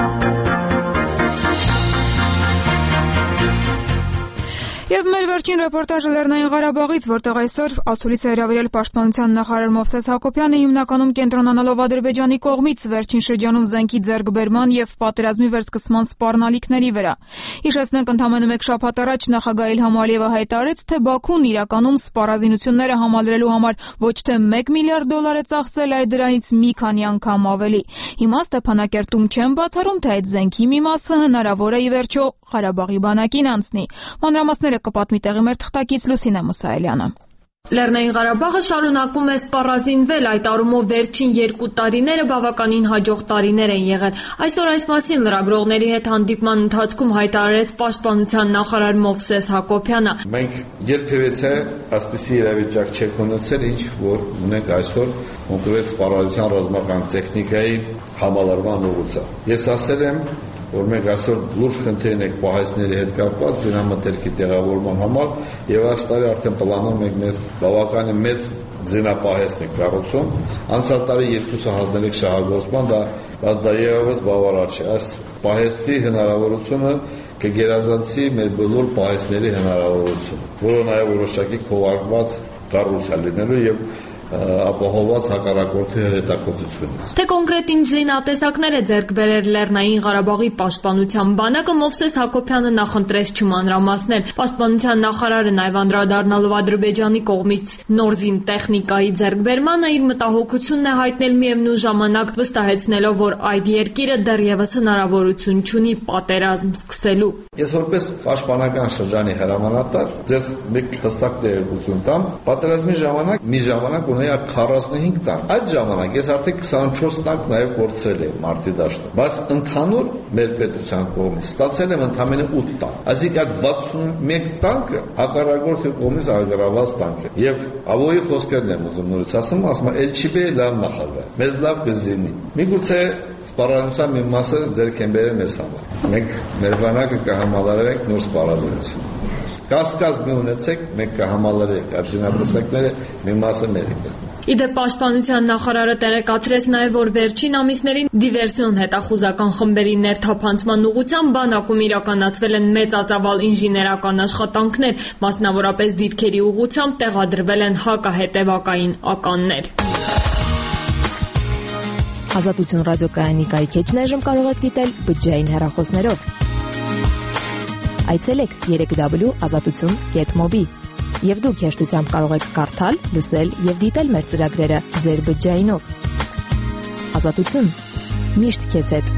Եվ մեր վերջին ռեպորտաժը Լեռնային Ղարաբաղից, որտեղ այսօր ասուլիս է հրավիրել պաշտպանության նախարար Մովսես Հակոբյանը, հիմնականում կենտրոնանալով Ադրբեջանի կողմից վերջին շրջանում զենքի ձեռքբերման եւ պատերազմի վերսկսման սպառնալիքների վրա։ Հիշեցնենք, ընդամենը մեկ շաբաթ առաջ նախագահ Իլհամ Ալիևը հայտարարեց, թե Բաքուն իրականում սպառազինությունները համալրելու համար ոչ թե մեկ միլիարդ դոլար է ծախսել, այլ դրանից մի քանի անգամ ավելի։ Հիմա Ստեփանակերտում չեն բացառում, թե այդ զենքի մի մասը հնարավոր է ի վերջո Ղարաբաղի բանակին անցնի։ Մանրամասները կպատմի տեղի մեր թղթակից Լուսինե Մուսայելյանը։ Լեռնային Ղարաբաղը շարունակում է սպառազինվել, այդ առումով վերջին երկու տարիները բավականին հաջող տարիներ են եղել։ Այսօր այս մասին լրագրողների հետ հանդիպման ընթացքում հայտարարեց պաշտպանության նախարար Մովսես Հակոբյանը։ Մենք երբևէ այսպիսի իրավիճակ չենք ունեցել, ինչ որ ունենք այսօր կոնկրետ սպառազինության ռազմական տեխնիկայի համալրման ուղղությամբ։ Ես ասել եմ, որ մենք այսօր լուրջ խնդիր ենք պահեստների հետ կապված ձնամթերքի տեղավորման համար եւ այս տարի արդեն պլանում ենք մեծ բավականին մեծ ձնապահեստ ենք կառուցում։ Անցյալ տարի երկուսը հանձնել ենք շահագործման, դա բայց դա եւս բավարար չէ։ Այս պահեստի հնարավորությունը կգերազանցի մեր բոլոր պահեստների հնարավորությունը, որը նաեւ որոշակի քողարկված կառույց է լինելու եւ ապահովված հակառակորդի հետաքրքրությունից։ Թե կոնկրետ ինչ զինատեսակներ է ձեռք բերել Լեռնային Ղարաբաղի պաշտպանության բանակը, Մովսես Հակոբյանը նախընտրեց չմանրամասնել։ Պաշտպանության նախարարը նաև անդրադառնալով Ադրբեջանի կողմից նոր զին տեխնիկայի ձեռքբերմանը իր մտահոգությունն է հայտնել միևնույն ժամանակ վստահեցնելով, որ այդ երկիրը դեռևս հնարավորություն չունի պատերազմ սկսելու։ Ես որպես պաշտպանական շրջանի հրամանատար ձեզ մեկ հստակ տեղեկություն տամ, պատերազմի ժամանակ մի ժամանակ ունեի քառասունհինգ տանկ։ Այդ ժամանակ ես արդեն քսանչորս տանկ նաև կորցրել եմ մարտի դաշտում։ Բայց ընդհանուր մեր պետության կողմից ստացել եմ ընդամենը ութ տանկ։ Այսինքն վաթսունմեկ տանկը հակառակորդի կողմից արգրաված տանկ է։ Եվ ավոյի խոսքերն եմ ուզում նորից ասում, ասում եմ, «Էլ չի բե լավ նախագահ, մեզ լավ կզինի»։ Միգուցե սպառազինության մի մասը ձեռք են բերել մեզ համար։ Մենք մեր բանակը կհամալարենք նոր սպառազինություն։ Կասկած մի ունեցեք, մենք կհամալարենք այդ զինատեսակները մի մասը մեր է։ Իդեպ պաշտպանության նախարարը տեղեկացրեց նաև, որ վերջին ամիսներին դիվերսիոն հետախուզական խմբերի ներթափանցման ուղղությամբ բանակում իրականացվել են մեծածավալ ինժեներական աշխատանքներ, մասնավորապես դիրքերի ուղղությամբ տեղադրվել են հակահետևակային ականներ։ Ազատություն ռադիոկայանի կայքեջն այժմ կարող եք դիտել բջջային հեռախոսներով։ Այցելեք երեք w ազատություն կետ մոբի եւ դուք հեշտությամբ կարող եք կարդալ, լսել եւ դիտել մեր ծրագրերը ձեր բջջայինով։ Ազատություն միշտ քեզ հետ։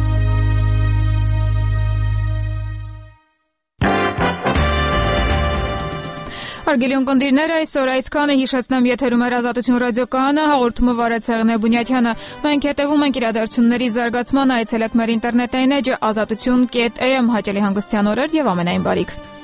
Հարգելի ունկնդիրներ, այսօր այսքանը հիշեցնեմ եթերում էր Ազատություն ռադիոկայանը, հաղորդումը վարեց Սեղնե Բունյաթյանը։ Մենք հետևում ենք իրադարձությունների զարգացմանը, այցելեք մեր ինտերնետային էջը ազատություն կետ am, հաճելի հանգստյան օրեր եւ ամենայն բարիք։